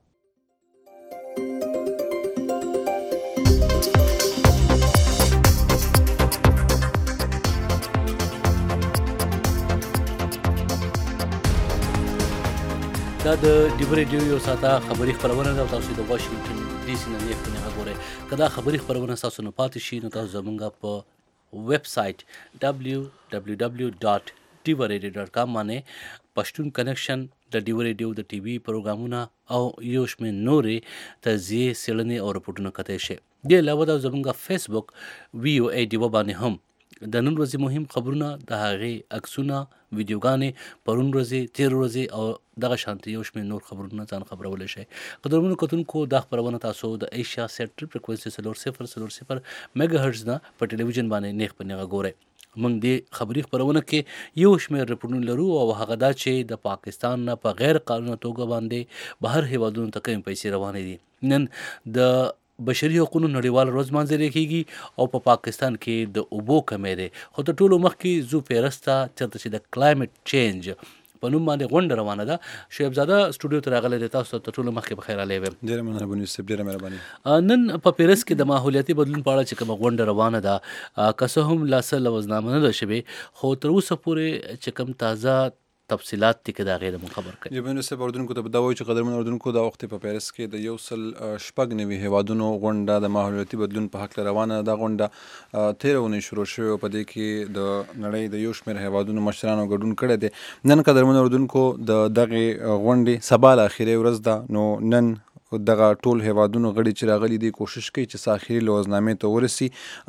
[SPEAKER 3] دا د ډیو ریډیو یو ساعته خبري خپرونه ده او تاسو د واشنګټن ډي سي نه نیف نه غوړئ. که دا خبري خپرونه تاسو نه پاتې شي نو تاسو زموږ په ویب سایټ ډبلیو ډبلیو ډبلیو ډاټ ډیو ریډیو ډاټ کام باندې پښتون کنیکشن د ډیو ریډیو د ټي وي پروګرامونه او یو شمېر نورې تجزیې څېړنې او رپورټونه کتلی شئ. دې علاوه دا زموږ فیسبوک وي او ای ډیو باندې هم د نن ورځې مهم خبرونه د هغې عکسونه ویډیوګانې پرون ورځې تېر ورځې او دغه شانتې یو شمېر نور خبرونه ځان خبرولی شئ. قدرمنو کتونکو دا خپرونه تاسو د ایشیا سیټ فریکونسي څلور صفر څلور صفر میګا هرټز نه په ټلویزیون باندې نیغ په نیغه ګورئ. موږ دې خبري خپرونه کې یو شمېر رپورټونه لرو او هغه دا چې د پاکستان نه په غیر قانوني توګه باندې بهر هیوادونو ته کومې پیسې روانې دي. نن د بشري حقوقو نړیوال ورځ لمانځل کیږي او په پاکستان کې د اوبو کمی دی، خو تر ټولو مخکې ځو پیرس ته چېرته چې د کلایمټ چینج په نوم باندې غونډه روانه ده. شعیب زاده سټوډیو ته راغلی دی، تاسو ته تر ټولو مخکې بخیر راغلی ویم.
[SPEAKER 8] ډېره مننه بونی صاحب، ډېره مهرباني.
[SPEAKER 3] نن په پیرس کې د ماحولیاتي بدلون په اړه چې کومه غونډه روانه ده، که څه هم لا څه لوظنامه نه ده شوې، خو تر اوسه پورې چې کوم تازه تفصیلات دي که د هغې د مونږ خبر کړئ.
[SPEAKER 8] جبین صاحب اردوونکو ته به دا وایو چې قدرمن اردوونکو دا وخت په پیرس کې د یو سل شپږ نوي هیوادونو غونډه د ماحولیاتي بدلون په هکله روانه ده. دا غونډه تېره اونۍ شروع شوې او په دې کې د نړۍ د یو شمېر هیوادونو مشرانو ګډون کړی دی. نن قدرمن اردوونکو د دغې غونډې سبا له اخري ورځ ده، نو نن دغه ټول هیوادونو غړي چې راغلي دي کوشش کوي چې څه اخري لوظنامې ته ورسي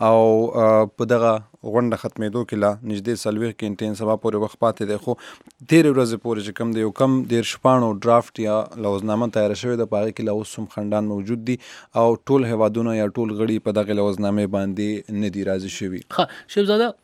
[SPEAKER 8] او په دغه غونډه ختمېدو کې لا نږدې څلوېښت ګنټې سبا پورې وخت پاتې دی، خو تېرې ورځې پورې چې کوم دی یو کم دېرش پاڼو ډرافټ یا لوظنامه تیاره شوې ده، په هغې کې لا اوس هم خنډان موجود دي او ټول هیوادونه یا ټول غړي په دغې لوظنامې باندې نه دي راضي شوي.
[SPEAKER 3] ښه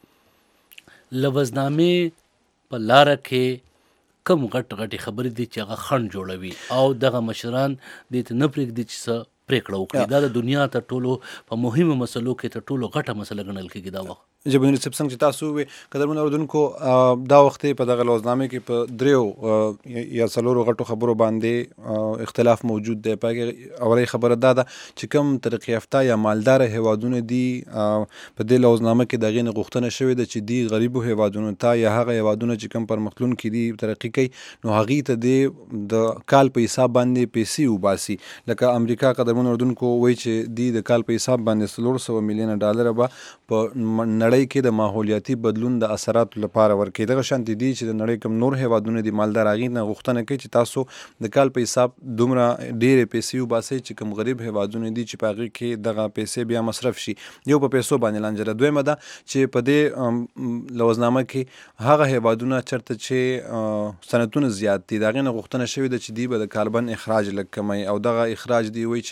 [SPEAKER 3] شیبزاده، لوظنامې په لاره کې کم غټ غټې خبرې دي چې هغه خنډ جوړوي او دغه مشران دې ته نه پرېږدي چې څه پرېکړه وکړي. دا د دنیا تر ټولو په مهمو مسلو کې تر ټولو غټه مسله ګڼل کېږي دا وخت.
[SPEAKER 8] جبین صاحب څنګه چې تاسو وویل قدرمن اردوونکو، دا وخت په دغه لوظنامې کې په دریو یا څلورو غټو خبرو باندې اختلاف موجود دی. په هغې اولۍ خبره دا ده چې کوم ترقي یافته یا مالداره هیوادونه دي، په دې لوظنامه کې د هغې نه غوښتنه شوې ده چې دې غریبو هیوادونو ته یا هغه هیوادونه چې کوم پرمختلونکي دي ترقي کوي، نو هغې ته دې د کال په حساب باندې پیسې وباسي. لکه امریکا قدرمن اردوونکو وایي چې دې د کال په حساب باندې څلور سوه میلیونه ډالره به په نړۍ کې د ماحولیاتي بدلون د اثراتو لپاره ورکوي. دغه شانتې دي چې د نړۍ کوم نور هیوادونه دي مالدار، هغې نه غوښتنه کوي چې تاسو د کال په حساب دومره ډېرې پیسې وباسئ چې کوم غریب هیوادونه دي چې په هغې کې دغه پیسې بیا مصرف شي. یو په پیسو باندې لانجه ده. دویمه ده چې په دې لوظنامه کې هغه هیوادونه چېرته چې صنعتونه زیات دي، د هغې نه غوښتنه شوې ده چې دوی به د کاربن اخراج لږ کمی او دغه اخراج دی وایي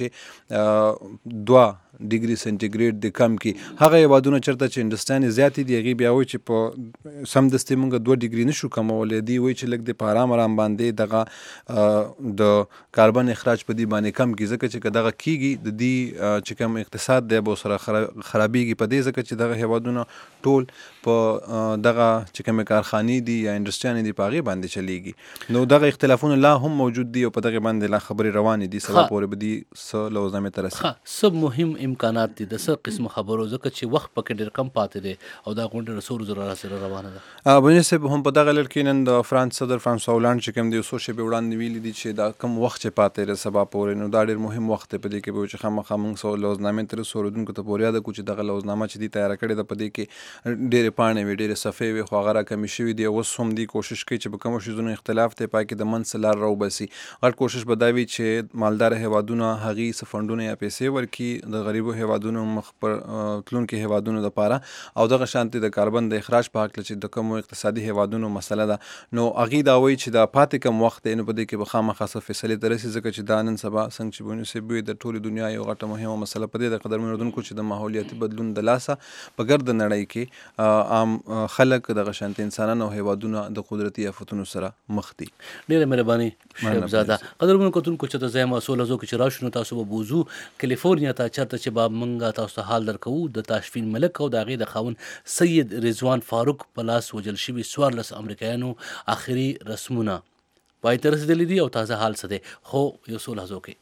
[SPEAKER 8] چې دوه ډیګري سنټیګریډ د کم کې. هغه هیوادونه چېرته چې انډسټریانې زیاتې دي هغې بیا وایي چې په سمدستي موږ دوه ډیګري نشو کمولی. دوی وایي چې لږ د په ارام ارام باندې دغه د کاربن اخراج په دې باندې کم کړي، ځکه چې که دغه کېږي د دې چې کوم اقتصاد دی به ورسره خرابېږي په دې ځکه چې دغه هیوادونه ټول په دغه چې کومې کارخانې دي یا انډسټریانې دي په هغې باندې چلېږي. نو دغه اختلافونه لا هم موجود دي او په دغې باندې لا خبرې روانې دي. سبا پورې به دې څه لوظنامې ته رسي.
[SPEAKER 3] څه مهم امکانات دي د څه قسم خبرو، ځکه چې وخت پکې ډېر کم پاتې دی او دا غونډه د څو ورځو راسره روانه ده.
[SPEAKER 8] بونی صاحب هم په دغه لړ کې نن د فرانس صدر فرانسوا هولانډ چې کوم دی یو څو شېبې وړاندې ویلي دي چې دا کم وخت چې پاتې دی سبا پورې، نو دا ډېر مهم وخت دی. په دې کې به چې خامخا موږ څو لوظنامې ته رسو. اردوونکو ته پورې یاده کړو چې دغه لوظنامه چې دي تیاره کړې ده په دې کې ډېرې پاڼې وې، ډېرې صفحې وې، خو هغه راکمې شوي دي. اوس هم دي کوشش کوي چې په کومو شیزونو اختلاف دی پای کې د منځ لار راوباسي. غټ کوشش به دا وي چې مالداره هیوادونه هغې څه فنډونه یا پیسې ورکړي د غریبو هیوادونو مخ پر تلونکي هیوادونو دپاره او دغه شانتې د کاربن د اخراج په هکله چې د کومو اقتصادي هیوادونو مسله ده، نو هغې دا وایي چې دا پاتې کم وخت دی، نو په دې کې به خامخا څه فیصلې ته رسي، ځکه چې دا نن سبا څنګه چې بوني صاحب وایي د ټولې دنیا یو غټه مهمه مسله په دې ده قدرمن اردوونکو چې د ماحولیاتي بدلون د لاسه په ګرد نړۍ کې عام خلک دغه شانتې انسانان او هیوادونه د قدرتي آفتونو سره مخ دي.
[SPEAKER 3] ډېره مهرباني شیبزاده. قدرمنو کتونکو چې ته زه یم څو لحظو کې چې راشو نو تاسو به بوځو کلیفورنیا ته، چېرته چې به موږ تاسو ته حال درکوو د تاشفین ملک او د هغې د خاوند سید رضوان فاروق په لاس وژل شوي څوارلس امریکایانو آخري رسمونه پای ته رسېدلي دي او تازه حال څه دی، خو یو څو لحظو کې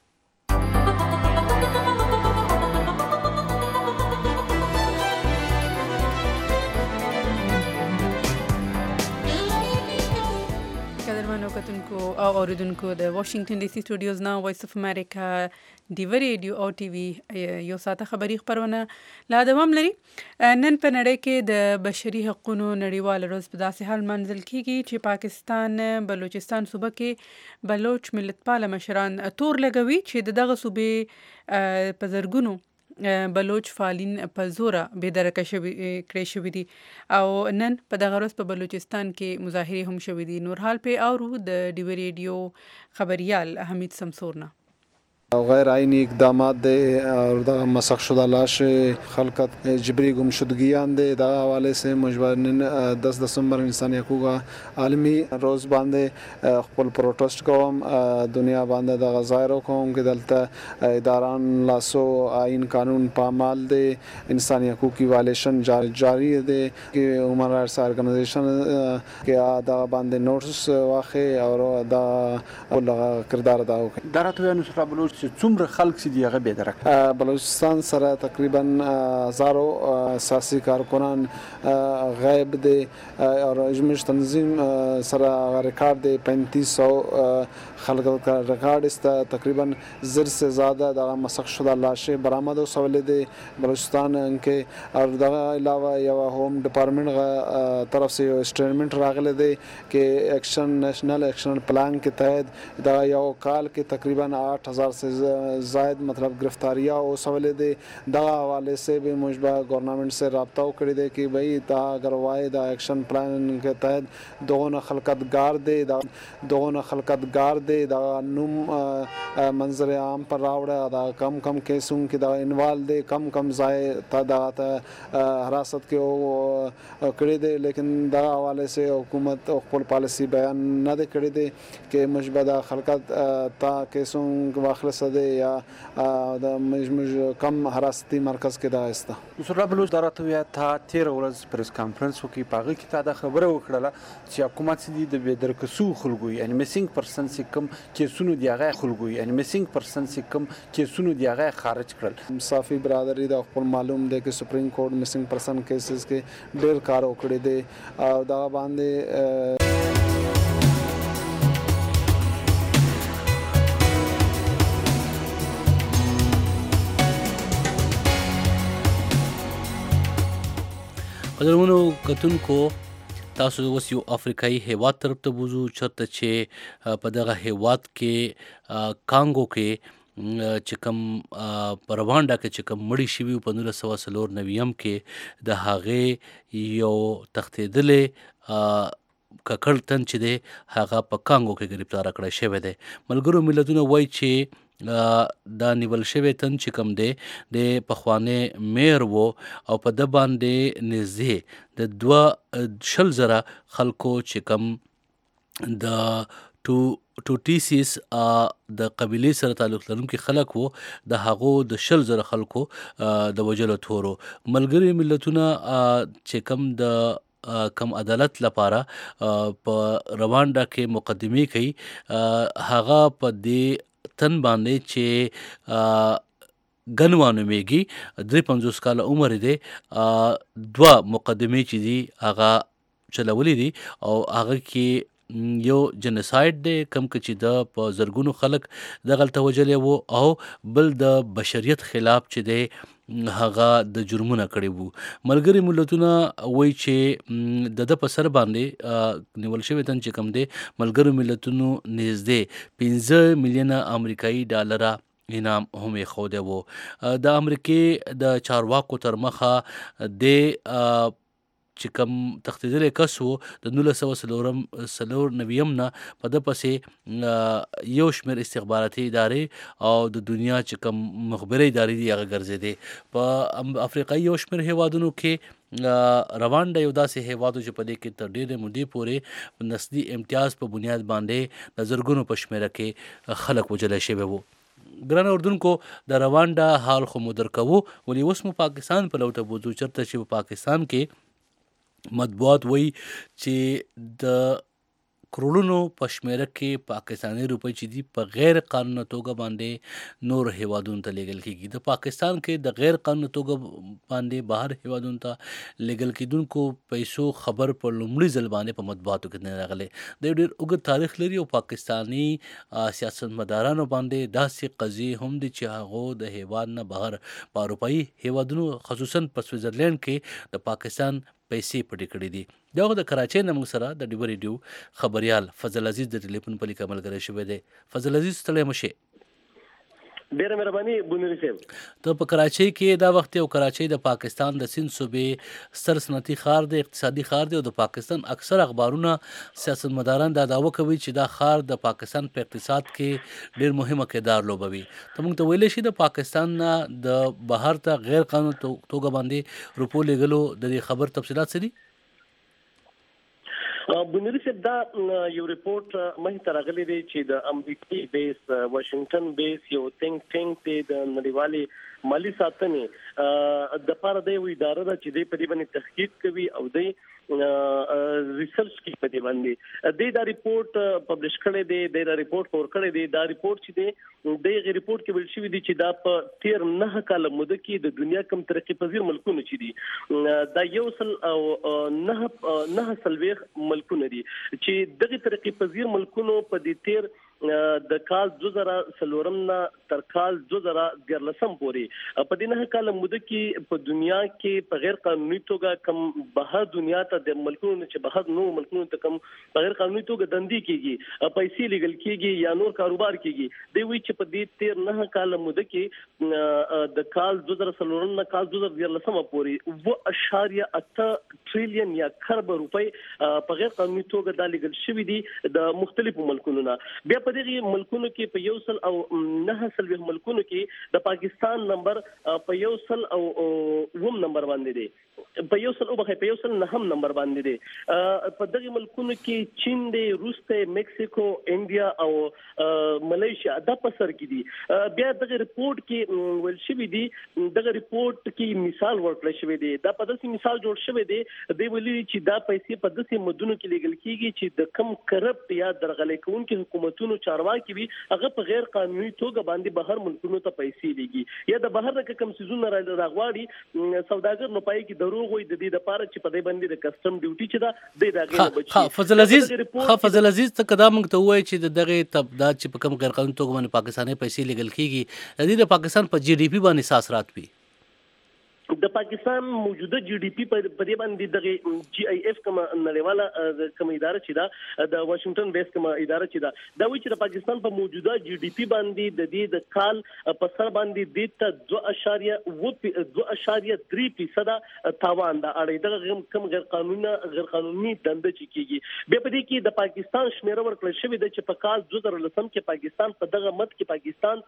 [SPEAKER 2] کتونکو او اوریدونکو د واشنگټن ډي سي سټوډیوز نه وایس اف امریکا ډیوه ریډیو او ټي وي یو ساعته خبري خبرونه لا دوام لري. نن په نړۍ کې د بشري حقوقو نړیوال ورځ په داسې حال منځل کیږي چې پاکستان بلوچستان صوبه کې بلوچ ملت پاله مشران تور لګوي چې دغه صوبې په زرګونو بلوچ فعالین په زوره بېدرکه شوي کړی شوي دي او نن په دغه ورځ په بلوچستان کې مظاهرې هم شوي دي. نور حال پې اورو د ډیوی ریډیو خبریال حمید سمسور نه.
[SPEAKER 12] غیر آئینی اقدامات دے اور دا مسخ شدہ لاش خلقت جبری گمشدگیان دے دا حوالے سے مجبورن دس دسمبر انسانی حقوق عالمی روز باندے خپل پروٹیسٹ کوم دنیا باندے دا غزایرو کوم کہ دلتا اداران لاسو آئین قانون پامال دے انسانی حقوق کی وائلیشن جاری دے کہ ہیومن رائٹس آرگنائزیشن کہ دا باندے نوٹس واقع اور دا کردار ادا وکړي.
[SPEAKER 16] دا راته وایي نو بلوچ څومره خلک چې دی هغه بېدرکه
[SPEAKER 12] بلوچستان سره تقریبا هزارو اساسي کارکنان غیب دی اور اجمش تنظیم سره ریکارڈ دی پینتیس سو خلق کا ریکارڈ است. تقریبا زر سے زیادہ دا مسخ شدہ لاشیں برآمد سوالے دے بلوچستان کے اور دا علاوہ یا ہوم ڈپارٹمنٹ طرف سے اسٹیٹمنٹ راغلے دے کہ ایکشن نیشنل ایکشن پلان کے تحت دا یا کال کے تقریباً آٹھ ہزار سے زائد مطلب گرفتاریاں او سوالے دے دا حوالے سے بھی مشبہ گورنمنٹ سے رابطہ کری دے کہ بھئی دا اگر وائے دا ایکشن پلان کے تحت دوغن خلقت گار دے دا دوغن خلقت گار دے دا نم منظر عام پر راوڑا دا کم کم کیسوں کی دا انوال دے کم کم زائے تا دا حراست کے او کری دے. لیکن دا حوالے سے حکومت اقبال پالیسی بیان نہ دے کری دے کہ مشبہ دا خلقت تا کیسوں واخلص دے یا دا مجموج کم حراستی مرکز کې دا استه.
[SPEAKER 16] نصرالله بلوچ دا راته وایه تا تېره ورځ پریس کانفرنس وکړي په هغه کې تا دا خبره وکړله چې حکومت چې دي د بېدرکه سوو خلکو یعنې مسینګ پرسن چې کوم کیسونو دي هغه یې خلکو یعنې مسینګ پرسن چې کوم کیسونو دي هغه یې خارج کړل.
[SPEAKER 12] صافي برادري دا خپل معلوم دی چې سپریم کورټ مسینګ پرسن کیسز کې ډېر کار وکړی دی او دا باندې
[SPEAKER 3] قدرمنو کتونکو تاسو اوس یو افریقایي هیواد طرف ته بوزو چرته چې په دغه هیواد کې کانګو کې چې کوم په روانډا کې چې کوم مړي شوي په نولس سوه څلور نویم کې د هغې یو تښتېدلی ککړ تن چې دی هغه په کانګو کې ګرفتاره کړی شوی دی. ملګرو ملتونه وایي چې دا نیول شوی تن چې کوم دی د پخوانی میر و او په ده باندې نږدې د دوه شل زره خلکو چې کوم د ټو ټوټیسیس د قبیلې سره تعلق لرونکي خلک وو د هغو د شل زره خلکو د وژلو تورو. ملګري ملتونه چې کوم د کم عدالت لپاره په روانډا کې مقدمې کوي هغه په دې تن باندې چې ګنوا نومیږي درې پنځوس کاله عمر دی دوه مقدمې چې دي هغه چلولې دي او هغه کې یو جنساید دی کم که چې د په زرګونو خلک دغلته وژلی وو او بل د بشریت خلاف چې دی هغه د جرمونه کړي وو. ملګري ملتونه وایي چې د ده په سر باندې نیول شوی تن چې کوم دی ملګرو ملتونو نږدې پنځه میلیونه امریکایي ډالره انعام هم ایښودی وو. د امریکې د چارواکو تر مخه د چې کوم تښتېدلی کس و د نولس سوه څلورم څلور نویم نه په ده پسې یو شمېر استخباراتي ادارې او د دنیا چې کوم مخبري ادارې دي هغه ګرځېدې. په افریقایي یو شمېر هیوادونو کې روانډا یو داسې هیواد و چې په دې کې تر ډېرې مودې پورې نسلي امتیاز په بنیاد باندې د زرګونو په شمېره کې خلک وژلی شوي وو. ګرانه اردونکو د روانډا حال خو مو درکوو ولې اوس مو پاکستان په لوټه بوځو چېرته چې په پاکستان کې مطبوعات وایي چې د کروڑونو په شمېره کې پاکستاني روپۍ چې دي په غیر قانوني توګه باندې نور هیوادونو ته لیږل کېږي. د پاکستان کې د غیر قانوني توګه باندې بهر هیوادونو ته لیږل کېدونکو پیسو خبر په لومړي ځل باندې په مطبوعاتو کې نه راغلی. د ډېر اوږد تاریخ لري او پاکستاني سیاستمدارانو باندې داسې قضیې هم دي چې هغو د هیواد نه بهر په اروپایي هیوادونو خصوصا په سویزرلینډ کې د پاکستان پیسې پټې کړې دي. دغه د کراچۍ نه موږ سره د ډیوه ریډیو خبریال فضل عزیز د ټلیفون په لیکه ملګری شوی دی. فضل عزیز ستړی مه شې.
[SPEAKER 11] ډیره مهرباني بونری صاحب.
[SPEAKER 3] ته په کراچۍ کې دا وخت یو کراچۍ د پاکستان د سند صوبې ستر صنعتي ښار دی، اقتصادي ښار دی او د پاکستان اکثر اخبارونه سیاستمداران دا دعوه کوي چې دا ښار د پاکستان په اقتصاد کې ډیر مهمه کردار لوبوي. ته موږ ته ویلی شي د پاکستان نه د بهر ته غیر قانوني توګه باندې روپو لیږلو د دې خبر تفصیلات څه دي؟
[SPEAKER 11] بونری صاحب دا یو ریپورت مخې ته راغلی دی چې د امریکایي بیس واشنگټن بیس یو تھنک ټینک دی د نړیوالې مالی ساتنې د پاره د یو اداره ده چې د په دې باندې تحقیق کوي او د ریسرچ کوي په دې باندې. د دا ریپورت پبلش کړی دی، د ریپورت فور کړی دی. دا ریپورت چې دی د ریپورت کې ویل شوی دی چې دا په تیر نه کال موده کې د دنیا کم ترقی پذیر ملکونه چې دي دا یو سل او نه نه سلويخ ملکونه دي چې دغه ترقی پذیر ملکونو په دې تیر د کال دو زره څلورم نه تر کال دو زره دیارلسم پورې په دې نه کال موده کې په دنیا کې په غیر قانوني توګه کم بهر دنیا ته د ملکونو چې بهر نو ملکونو ته کم په غیر قانوني توګه دندې کیږي، پیسې لیږل کیږي یا نور کاروبار کیږي. دوی وایي چې په دې تیر نه کال موده کې د کال دو زره څلورم نه کال دو زره دیارلسم پورې و اشاریه اته ټریلیون یا خرب روپۍ په غیر قانوني توګه دا لیږل شوي دي د مختلفو ملکونو نه. بیا په دغه ملکونو کې په یو سل او نه سل ملکونو کې د پاکستان نمبر په یو سل او وم نمبر باندې دی، په یو سل او په یو سل نهم نمبر باندې دی. په دغه ملکونو کې چین دی، روس دی، میکسیکو، انډیا او ملیشیا دا په سر کې دي. بیا دغه ریپورت کې ویل شوی دی، دغه ریپورت کې مثال ورکړل شوی دی. دا په داسې مثال جوړ شوی دی دی ویلي چې دا پیسې په داسې مدونو کې لیږل کیږي چې د کم کرپټ یا درغلۍ کوونکي حکومتونو چارواکي وي هغه په غیر قانوني توګه باندې بهر ملکونو ته پیسې لیږي یا د بهر د کم سيزونو راغواړي سوداګر نو پای کې دروغ وي د دې لپاره چې په دې باندې د کسٹم ډیوټي چې دا د دغه بچي.
[SPEAKER 3] ها فضل عزیز ها فضل عزیز ته کدا موږ ته وایي چې دغه تبداد چې په کم غیر قانوني توګه باندې پاکستاني پیسې لیږل کیږي د دې د پاکستان په جی ډی پی باندې اثرات وي.
[SPEAKER 11] د پاکستان موجوده جی ډی پی په دې باندې دغه جی آی ایف کوم نړیواله کوم اداره چې دا د واشنگټن بیس کوم اداره چې دا دا وایي چې د پاکستان په موجوده جی ډی پی باندې د دې د کال په سر باندې د ته دو اشاریه و دو اشاریه درې فیصد تاوان دا اړې دغه کوم غیر قانوني غیر قانوني دنده چې کیږي. بیا په دې کې د پاکستان شمیره ورکړل شوې ده چې په کال دو زره لسم کې پاکستان په دغه مد کې پاکستان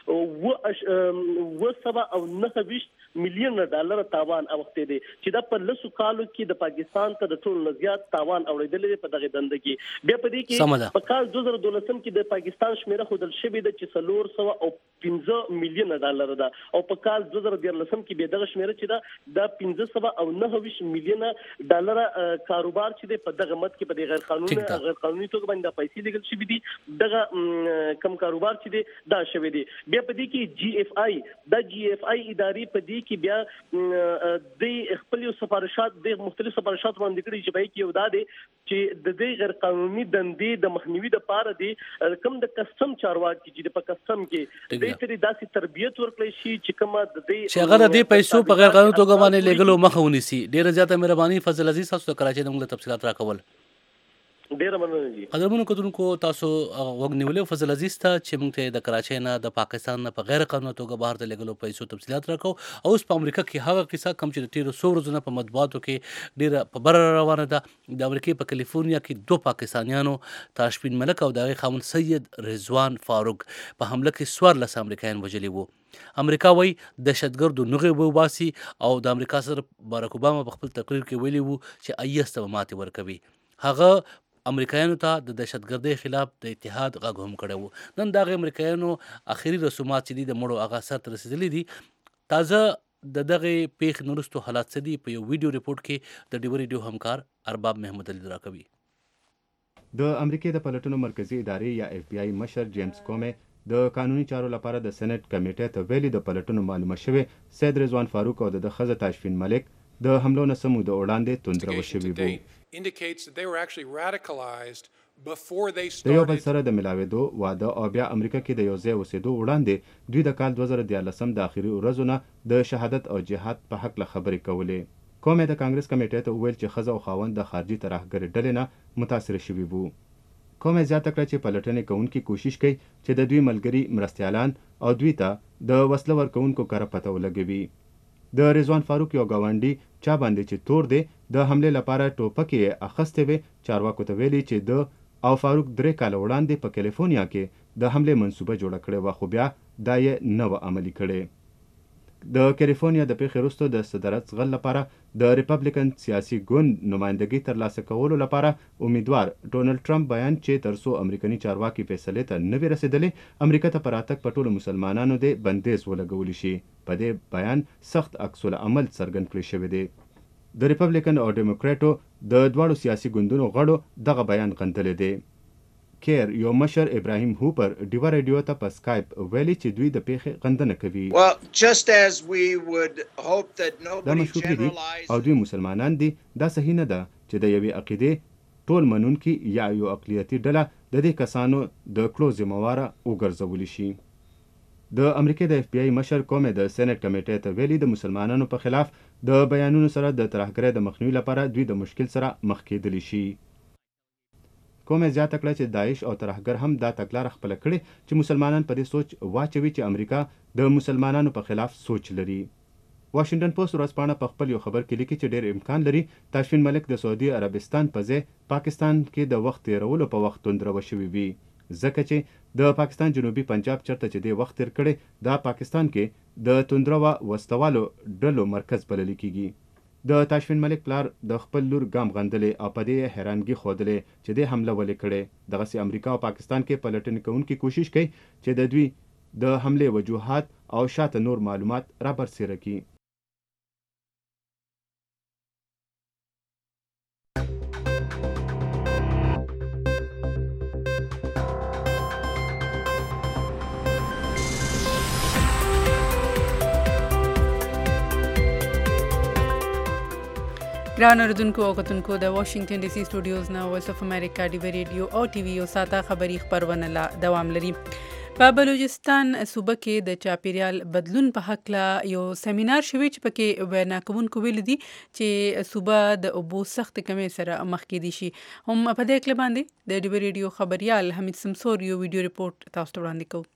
[SPEAKER 11] ته و و سبا او نه ویش میلیون ډالر تاوان اوخته دي چې دا په لسو کالو کې د پاکستان ته د ټول نزيات تاوان اوریدل په دغه دنده کې. بیا په دې کې په کال دو زره دولسم کې د پاکستان شمیره خودل شوې ده چې څلور سوه او پنځه میلیون ډالر ده او په کال دو زره دیارلسم کې به دغه شمیره چې ده د پنځه سوه او نه ویش میلیون ډالر کاروبار چې ده په دغه مد کې په غیر قانوني غیر قانوني توګه باندې پیسې لګل شوې دي دغه کم کاروبار چې ده دا شوې دي. بیا په دې کې جی اف آی د جی اف آی ادارې په دې کې بیا د خپل سفارشات د مختلف سفارشات باندې کړي چې پای کې یو دا دي چې د دې غیر قانوني دندې د مخنیوي د پاره دي کوم د کسٹم چارواکي چې په کسٹم کې د تری داسې تربیت ورکړي شي چې کوم د دې
[SPEAKER 3] چې هغه د دې پیسو په غیر قانوني توګه باندې لګلو مخه ونیسي. ډیره زیاته مهرباني فضل عزیز تاسو کراچۍ د موږ تفصیلات راکول.
[SPEAKER 11] ډیره مننه جی.
[SPEAKER 3] قدرمنو کتونکو تاسو وګنیولې فضل عزیز ته چې موږ ته د کراچۍ نه د پاکستان نه په غیر قانوني توګه بهر ته لګلو پیسو تفصیلات راکو. او اوس په امریکا کې هغه کیسه کم چې د تیرو څو ورځو نه په مطبوعاتو کې ډیره په بر روانه ده. د امریکای په کالیفورنیا کې دوه پاکستانیانو تاشفین ملک او دغه خاوند سید رضوان فاروق په حمله کې څوارلس امریکایان وژلي وو. امریکا وایي دهشتګردو نغې وباسي او د امریکا سره باراک اوباما په خپل تقریر کې ویلي وو چې ایس ته ماتې ورکوي. هغه امریکایانو ته د دهشتګردۍ خلاف د اتحاد غږ هم کړی وو. نن دغه امریکایانو اخري رسومات چې دي د مړو هغه سر ته رسېدلي دي. تازه د دغه پیښې نه وروستو حالات څه دي په یو ویډیو ریپورټ کې د ډیو ریډیو همکار ارباب محمد علي راکوي.
[SPEAKER 13] د امریکای د پلټنو مرکزی ادارې یا اف بی آی مشر جیمز کومې د قانوني چارو لپاره د سېنات کمیټې ته ویلي د پلټنو معلومه شوې سید رضوان فاروق او د ښځه تاشفین ملک د حملو نه څه موده وړاندې توندروه شوي وو. د یو بل سره د ملاوېدو واده او بیا امریکا کې د یو ځای اوسېدو وړاندې دوی د کال دوه زره دیارلسم د آخري ورځو نه د شهادت او جهاد په هکله خبرې کولې. کومې د کانګرس کمیټې ته وویل چې ښځه او خاوند د خارجي ترهګرې ډلې نه متاثره شوي وو. کومه زیاته کړه چې پلټنې کوونکي کوشش کوي چې د دوی ملګري مرستیالان او دوی ته د وسله ورکوونکو کره پته ولګوي. د رضوان فاروق یو ګاونډي چا باندې چې تور دی د حملې لپاره ټوپکې اخیستې وې چارواکو ته ویلي چې د او فاروق درې کاله وړاندې په کیلیفورنیا کې د حملې منصوبه جوړه کړې وه، خو بیا دا یې نه وه عملي کړې. د کیلیفورنیا د پیښې وروسته د صدارت ځغل لپاره د ریپبلیکن سیاسي ګوند نمایندګي ترلاسه کولو لپاره امیدوار ډونالډ ټرمپ بیان چې تر څو امریکایي چارواکي فیصلې ته نه وي رسېدلې امریکا ته په راتګ په ټولو مسلمانانو دې بندیز ولګولی شي. په دې بیان سخت عکس العمل څرګند کړی شوی دی. د ریپبلیکن او ډیموکراټو د دواړو سیاسي ګوندونو غړو دغه بیان غندلی دی. کیر یو مشر ابراهیم هوپر ډیوا ریډیو ته په سکایپ ویلي چې دوی د پیښې غندنه کوي. دا مشکوکې دي او دوی مسلمانان دي. دا صحیح نه ده چې د یوې عقیدې ټول منونکي یا یو اقلیتي ډله د دې کسانو د کړو ذمهواره وګرځولی شي. د امریکې د اف بی آی مشر کومې د سینټ کمیټې ته ویلي د مسلمانانو په خلاف د بیانونو سره د ترهګرۍ د مخنیوي لپاره دوی د مشکل سره مخ کېدلی شي. کومې زیاته کړه چې داعش او ترهګر هم دا تګلاره خپله کړې چې مسلمانان په دې سوچ واچوي چې امریکا د مسلمانانو په خلاف سوچ لري. واشنګټن پوسټ ورځپاڼه په خپل یو خبر کې لیکي چې ډېر امکان لري تاشفین ملک د سعودي عربستان په ځای پاکستان کې د وخت تېرولو په وخت توندروه شوي وي، ځکه چې د پاکستان جنوبي پنجاب چرته چې دې وخت تېر کړی دا پاکستان کې د توندروه وسوالو ډلو مرکز بللی کېږي. د تاشفین ملک پلار د خپل لور ګام غندلې او په دې حیرانګي ښودلې چې دې حمله ولې کړې. دغسې امریکا او پاکستان کې پلټنې کوونکي کوشش کوي چې د دوی د حملې وجوهات او شاته نور معلومات را برسېره کړي.
[SPEAKER 2] ګران اردوونکو او کتونکو د واشنگټن ډي سي سټوډیوز نه وایس اف امریکا ډیوی ریډیو او ټي وي یو ساته خبري خبرونه لا دوام لري. په بلوچستان صوبه کې د چاپیریال بدلون په حق لا یو سیمینار شوی چې پکې وینا کوونکو ویل دي چې صوبه د اوبو سخت کمې سره مخ کې دي شي. هم په دې کې باندې د ډیوی ریډیو خبريال حمید سمسور یو ویډیو ریپورت تاسو ته وړاندې کوو.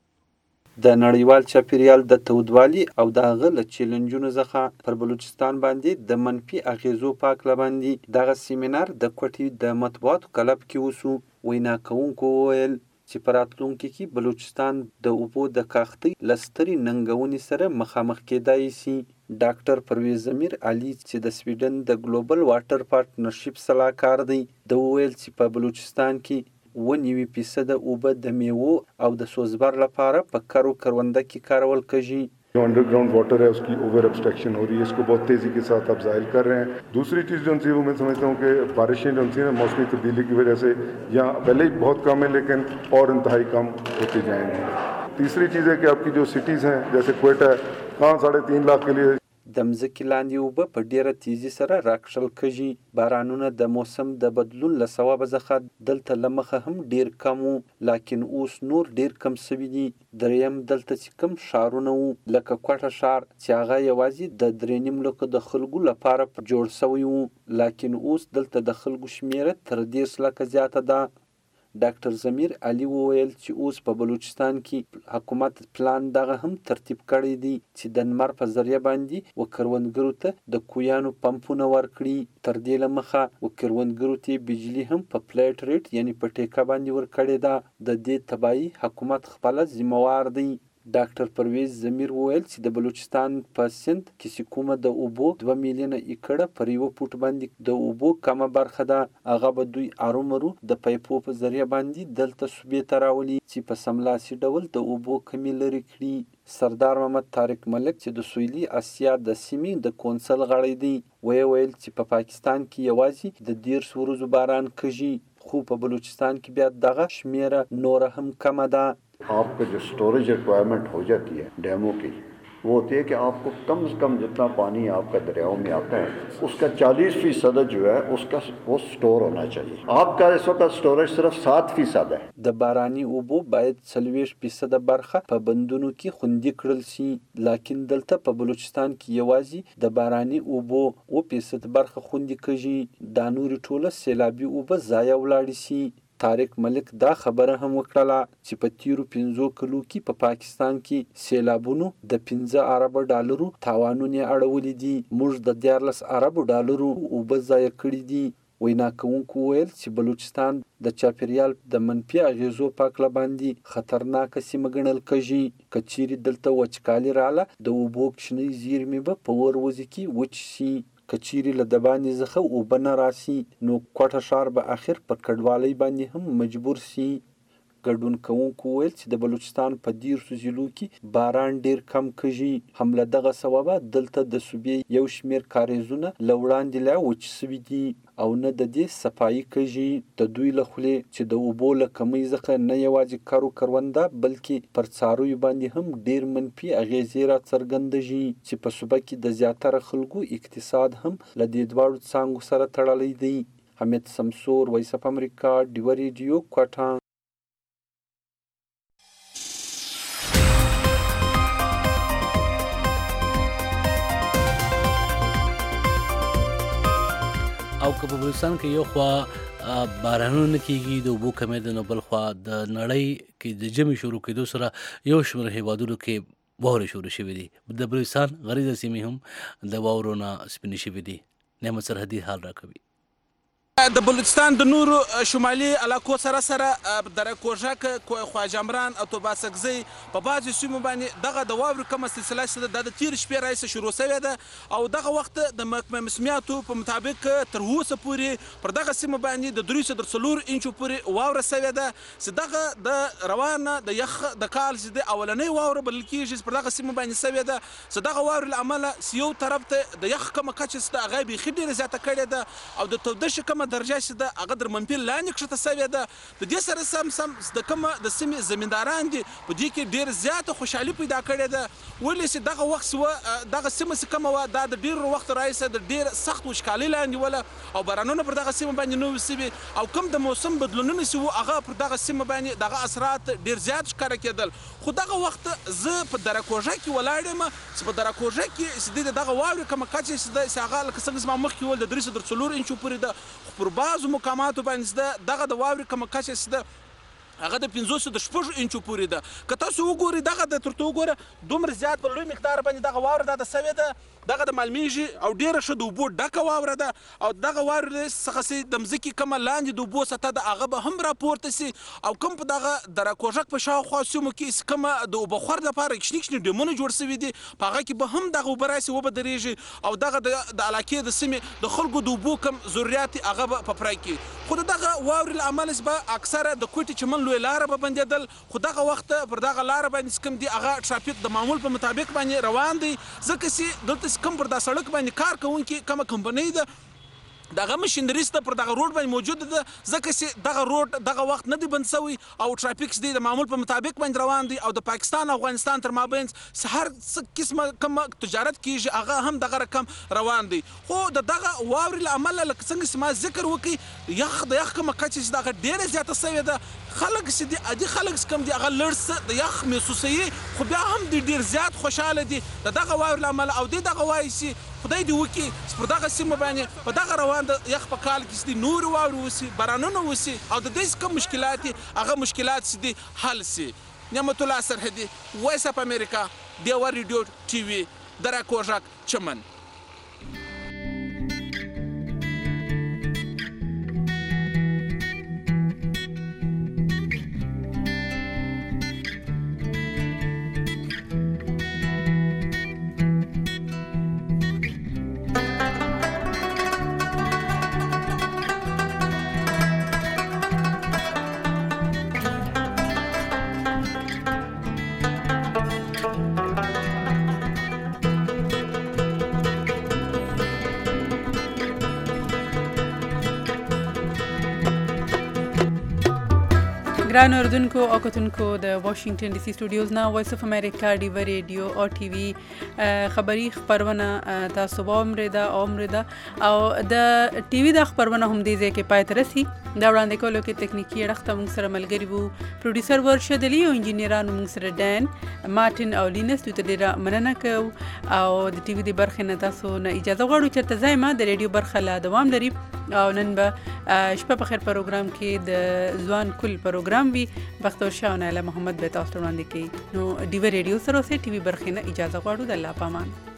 [SPEAKER 14] د نړیوال چاپیریال د تودوالي او د هغه له چیلنجونو څخه پر بلوچستان باندې د منفي اغیزو په هکله باندې دغه سیمینار د کوټې د مطبوعاتو کلب کې وسو. وینا کوونکو وویل چې په راتلونکي کې بلوچستان د اوبو د کاختۍ له سترې ننګونې سره مخامخ کېدای شي. ډاکټر پرویز ضمیر علي چې د سویډن د ګلوبل واټر پارټنرشپ سلاکار دی د ویل چې په بلوچستان کې वो नवे फीसद اوبه د میوو او د سوزبر لپاره په کرو کرونده کې کارول کېږي.
[SPEAKER 15] जो underground water है उसकी over abstraction हो रही है, इसको बहुत तेज़ी के साथ आप ज़ाहिर कर रहे हैं. दूसरी चीज़ जो सी वो मैं समझता हूँ कि बारिशें जो सी ना मौसमी तब्दीली की वजह से यहाँ पहले ही बहुत कम है लेकिन और इंतहाई कम होती जाएंगी. तीसरी चीज़ है कि आपकी जो सिटीज़ हैं जैसे क्वेटा है कहाँ साढ़े तीन लाख के लिए
[SPEAKER 14] د مځکې لاندې اوبه په ډیره تیزی سره راکشل کېږي. بارانونه د موسم د بدلون له سببه څخه دلته له مخه هم ډیر کم وو، لاکن اوس نور ډیر کم سوي دي. دریم دلته چې کم ښارونه وو لکه کوټه ښار چې هغه یوازې د درې نیم لکو د خلکو لپاره جوړ سوی وو، لاکن اوس دلته د خلکو شمیره تر دېرش لکه زیاته ده. ډاکټر ضمیر علي وویل چې اوس په بلوچستان کې حکومت پلان دغه هم ترتیب کړی دی چې د نمر په ذریعه باندې و کروندګرو ته د کویانو پمپونه ورکړي. تر دې له مخه و کروندګرو ته بجلی هم په پلیټ ریټ یعنی په ټیکه باندې ورکړې ده. د دې تباهي حکومت خپله ذمہوار دی. ډاکټر پرویز ضمیر وویل چې د بلوچستان په سند کې چې کومه د اوبو دوه میلیونه ایکړه پر یو فوټ باندې د اوبو کمه برخه ده، هغه به دوی ارومرو د پایپو په ذریعه باندې دلته صوبې ته راولي چې په سملاسي ډول د اوبو کمی لرې کړي. سردار محمد طارق ملک چې د سویلي اسیا د سیمې د کونسل غړی دی وی ویل چې په پاکستان کې یوازې د دېرش ورځو باران کېږي، خو په بلوچستان کې بیا دغه شمیره نوره هم کمه ده.
[SPEAKER 18] आपका जो स्टोरेज रिक्वायरमेंट हो जाती है डैमों की वो होती है कि आपको कम से कम जितना पानी आपका दरियाओं में आता है उसका चालीस फीसद जो है उसका वो स्टोर होना चाहिए. आपका इस वक्त स्टोरेज सिर्फ सात फीसद है.
[SPEAKER 14] د باراني اوبو باید څلوېښت فیصده برخه په بندونو کې خوندي کړل شي، لاکن دلته په بلوچستان کې یوازې د باراني اوبو اوه فیصد برخه خوندي کېږي. دا نورې ټوله سیلابي اوبه ضایع ولاړې شي. طارق ملک دا خبره هم وکړله چې په تیرو پنځو کلو کې په پا پاکستان کې سیلابونو د پنځه اربه ډالرو تاوانونه اړولي دي. موږ د دیارلس اربو ډالرو اوبه ضایع کړي دي. وینا کوونکو ویل چې بلوچستان د چاپیریال د منفي اغیزو په اړه باندې خطرناک سیمه ګڼل کېږي. که چیرې دلته وچکالي رااله د اوبو کوچنۍ زیرمې به په وروځي کې وچ شي. که چیرې له د باندې څخه اوبه نه راسي نو کوټه ښار به اخر په کډوالۍ باندې هم مجبور سي. ګډون کوونکو ویل چې د بلوچستان په دیرشو ضلعو کې باران ډیر کم کېږي. هم له دغه سببه دلته د صوبې یو شمېر کاریزونه له وړاندې لا وچ سوي دي او نه د دې صفایي کېږي. د دوی له خولې چې د اوبو له کمۍ څخه نه یوازې کرو کرونده بلکې پر څارویو باندې هم ډیر منفي اغیزې راڅرګندېږي چې په صوبه کې د زیاتره خلکو اقتصاد هم له دې دواړو څانګو سره تړلی دی. حمید سمسور، وایس اف امریکا، ډیوه ریډیو، کوټه.
[SPEAKER 3] او که په بلوچستان کې یو خوا بارانونه نه کېږي د اوبو کمی ده، نو بل خوا د نړۍ کې د ژمي شروع کېدو سره یو شمېر هېوادونو کې واورې شروع شوې دي. د بلوچستان غریزه سیمې هم د واورو نه سپینې شوې دي. نعمت سرحدي حال راکوي.
[SPEAKER 5] د بلوچستان د نورو شمالي علاقو سره سره دره کوژک، خواجمران او توباسکزی په بعضو سیمو باندې دغه د واورې کمه سلسله چې ده د تېرې شپې راهیسې شروع شوې ده او دغه وخت د محکمه موسمیاتو په مطابق تر اوسه پورې پر دغه سیمه باندې د درې سوه تر څلورو انچو پورې واوره شوې ده چې دغه د روانه د یخ د کال چې د اولنۍ واوره بلل کېږي چې پر دغه سیمه باندې شوې ده چې دغه واورې له امله چې یو طرف ته د یخ کمه کچه چې ده هغه بیخي ډېره زیاته کړې ده او د تودوخې کمه درجه چې ده هغه در منفي لاندې کښته شوې ده. د دې سره سم سم د کومه د سیمې زمینداران دي په دې کې ډېر زیاته خوشحالي پیدا کړې ده. ولې چې دغه وخت وه دغه سیمه چې کومه وه دا د ډېرو وخت راهیسې د ډېر سخت وچکالۍ لاندې وله او بارانونه پر دغه سیمه باندې نه وو شوي او کوم د موسم بدلونونه چې وو هغه پر دغه سیمه باندې دغه اثرات ډېر زیات ښکاره کېدل. خو دغه وخت زه په دره کوژه کې ولاړ یم چې په دره کوژه کې چې د دغه واورې کومه کچه چې ده چې هغه لکه څنګه زما مخکې ول د درې سوه تر څلورو انچو پورې ده. خو پر بعضو مقاماتو باندې ده دغه د واورې کومه کچه چې ده هغه د پنځو سوه د شپږو انچو پورې ده. که تاسو وګورئ دغه د تر ته وګوره دومره زیات په لوی مقدار باندې دغه واوره دا د سوې ده دغه د معلومیږي او ډېره ښه د اوبو ډکه واوره ده او دغه واورې څخه چې د مځکې کومه لاندې د اوبو سطحه ده هغه به هم راپورته سي او کوم په دغه دره کوژک په شاوخوا سیمو کې کومه د اوبهخور لپاره کشني کشني ډیمونه جوړ شوي دي په هغه کې به هم دغه اوبه راسي وبه درېږي او دغه د علاقې د سیمې د خلکو د اوبو کم ضرورت هغه به په پرای کړي. خو د دغه واورې له امله به اکثره د کوټې چمن لوی لاره به بندېدل خو دغه وخت پر دغه لاره باندې کوم دي هغه ټرافیک د معمول په مطابق باندې روان دی ځکه چې دلته کوم پر دا سړک باندې کار کوونکي کومه کمپنۍ ده دغه مشینریز ته پر دغه روډ باندې موجود ده ځکه چې دغه روډ دغه وخت نه دی بند شوی او ټرافیک دی د معمول په مطابق باندې روان دی او د پاکستان او افغانستان تر مابین هر څه قسمه کومه تجارت کیږي هغه هم دغه رقم روان دی. خو د دغه واورې له امله لکه څنګه چې ما ذکر وکړي یخ د یخ کومه کچه چې دغه ډېره زیاته شوې ده. خلک چې دي عادي خلک چې کوم دي هغه لږ څه د یخ محسوسوي خو بیا هم دوی ډېر زیات خوشحاله دي د دغه واورې له امله او دوی دغه وایي چې خدای دې وکړي چې پر دغه سیمه باندې په دغه روان د یخ په کال کې چې دي نورې واورې وسي بارانونه وسي او د دې کوم مشکلات دي هغه مشکلات چې دي حل سي. نعمت الله سرحدي، وایس اف امریکا، ډیوه ریډیو ټي وي، دره کوژک، چمن.
[SPEAKER 2] ګرانو اردوونکو او کتونکو د واشنگټن ډي سي سټوډیوز نه وایس اف امریکا ډیوه ریډیو او ټي وي خبري خبرونه تاسو به اورئ او اورئ او د ټي وي د خبرونه هم دې ځای کې پای ته رسي. دا وړاندې کولو کې تکنیکي اړخ ته موږ سره ملګري وو پروډوسر ورشد علي او انجینرانو موږ سره ډان مارټن او لینس دوی ته ډېره مننه کوو او د ټي وي د برخې نه تاسو نه اجازه غواړو چېرته ځای ما د ریډیو برخه لا دوام لري او نن به شپه په خیر پروګرام کې د ځوان کل پروګرام وي بختور شاه او نایله محمد به تاسو وړاندې کوي. نو ډیوه ریډیو سره اوسئ، ټي وي برخې نه اجازه غواړو. د الله پامان.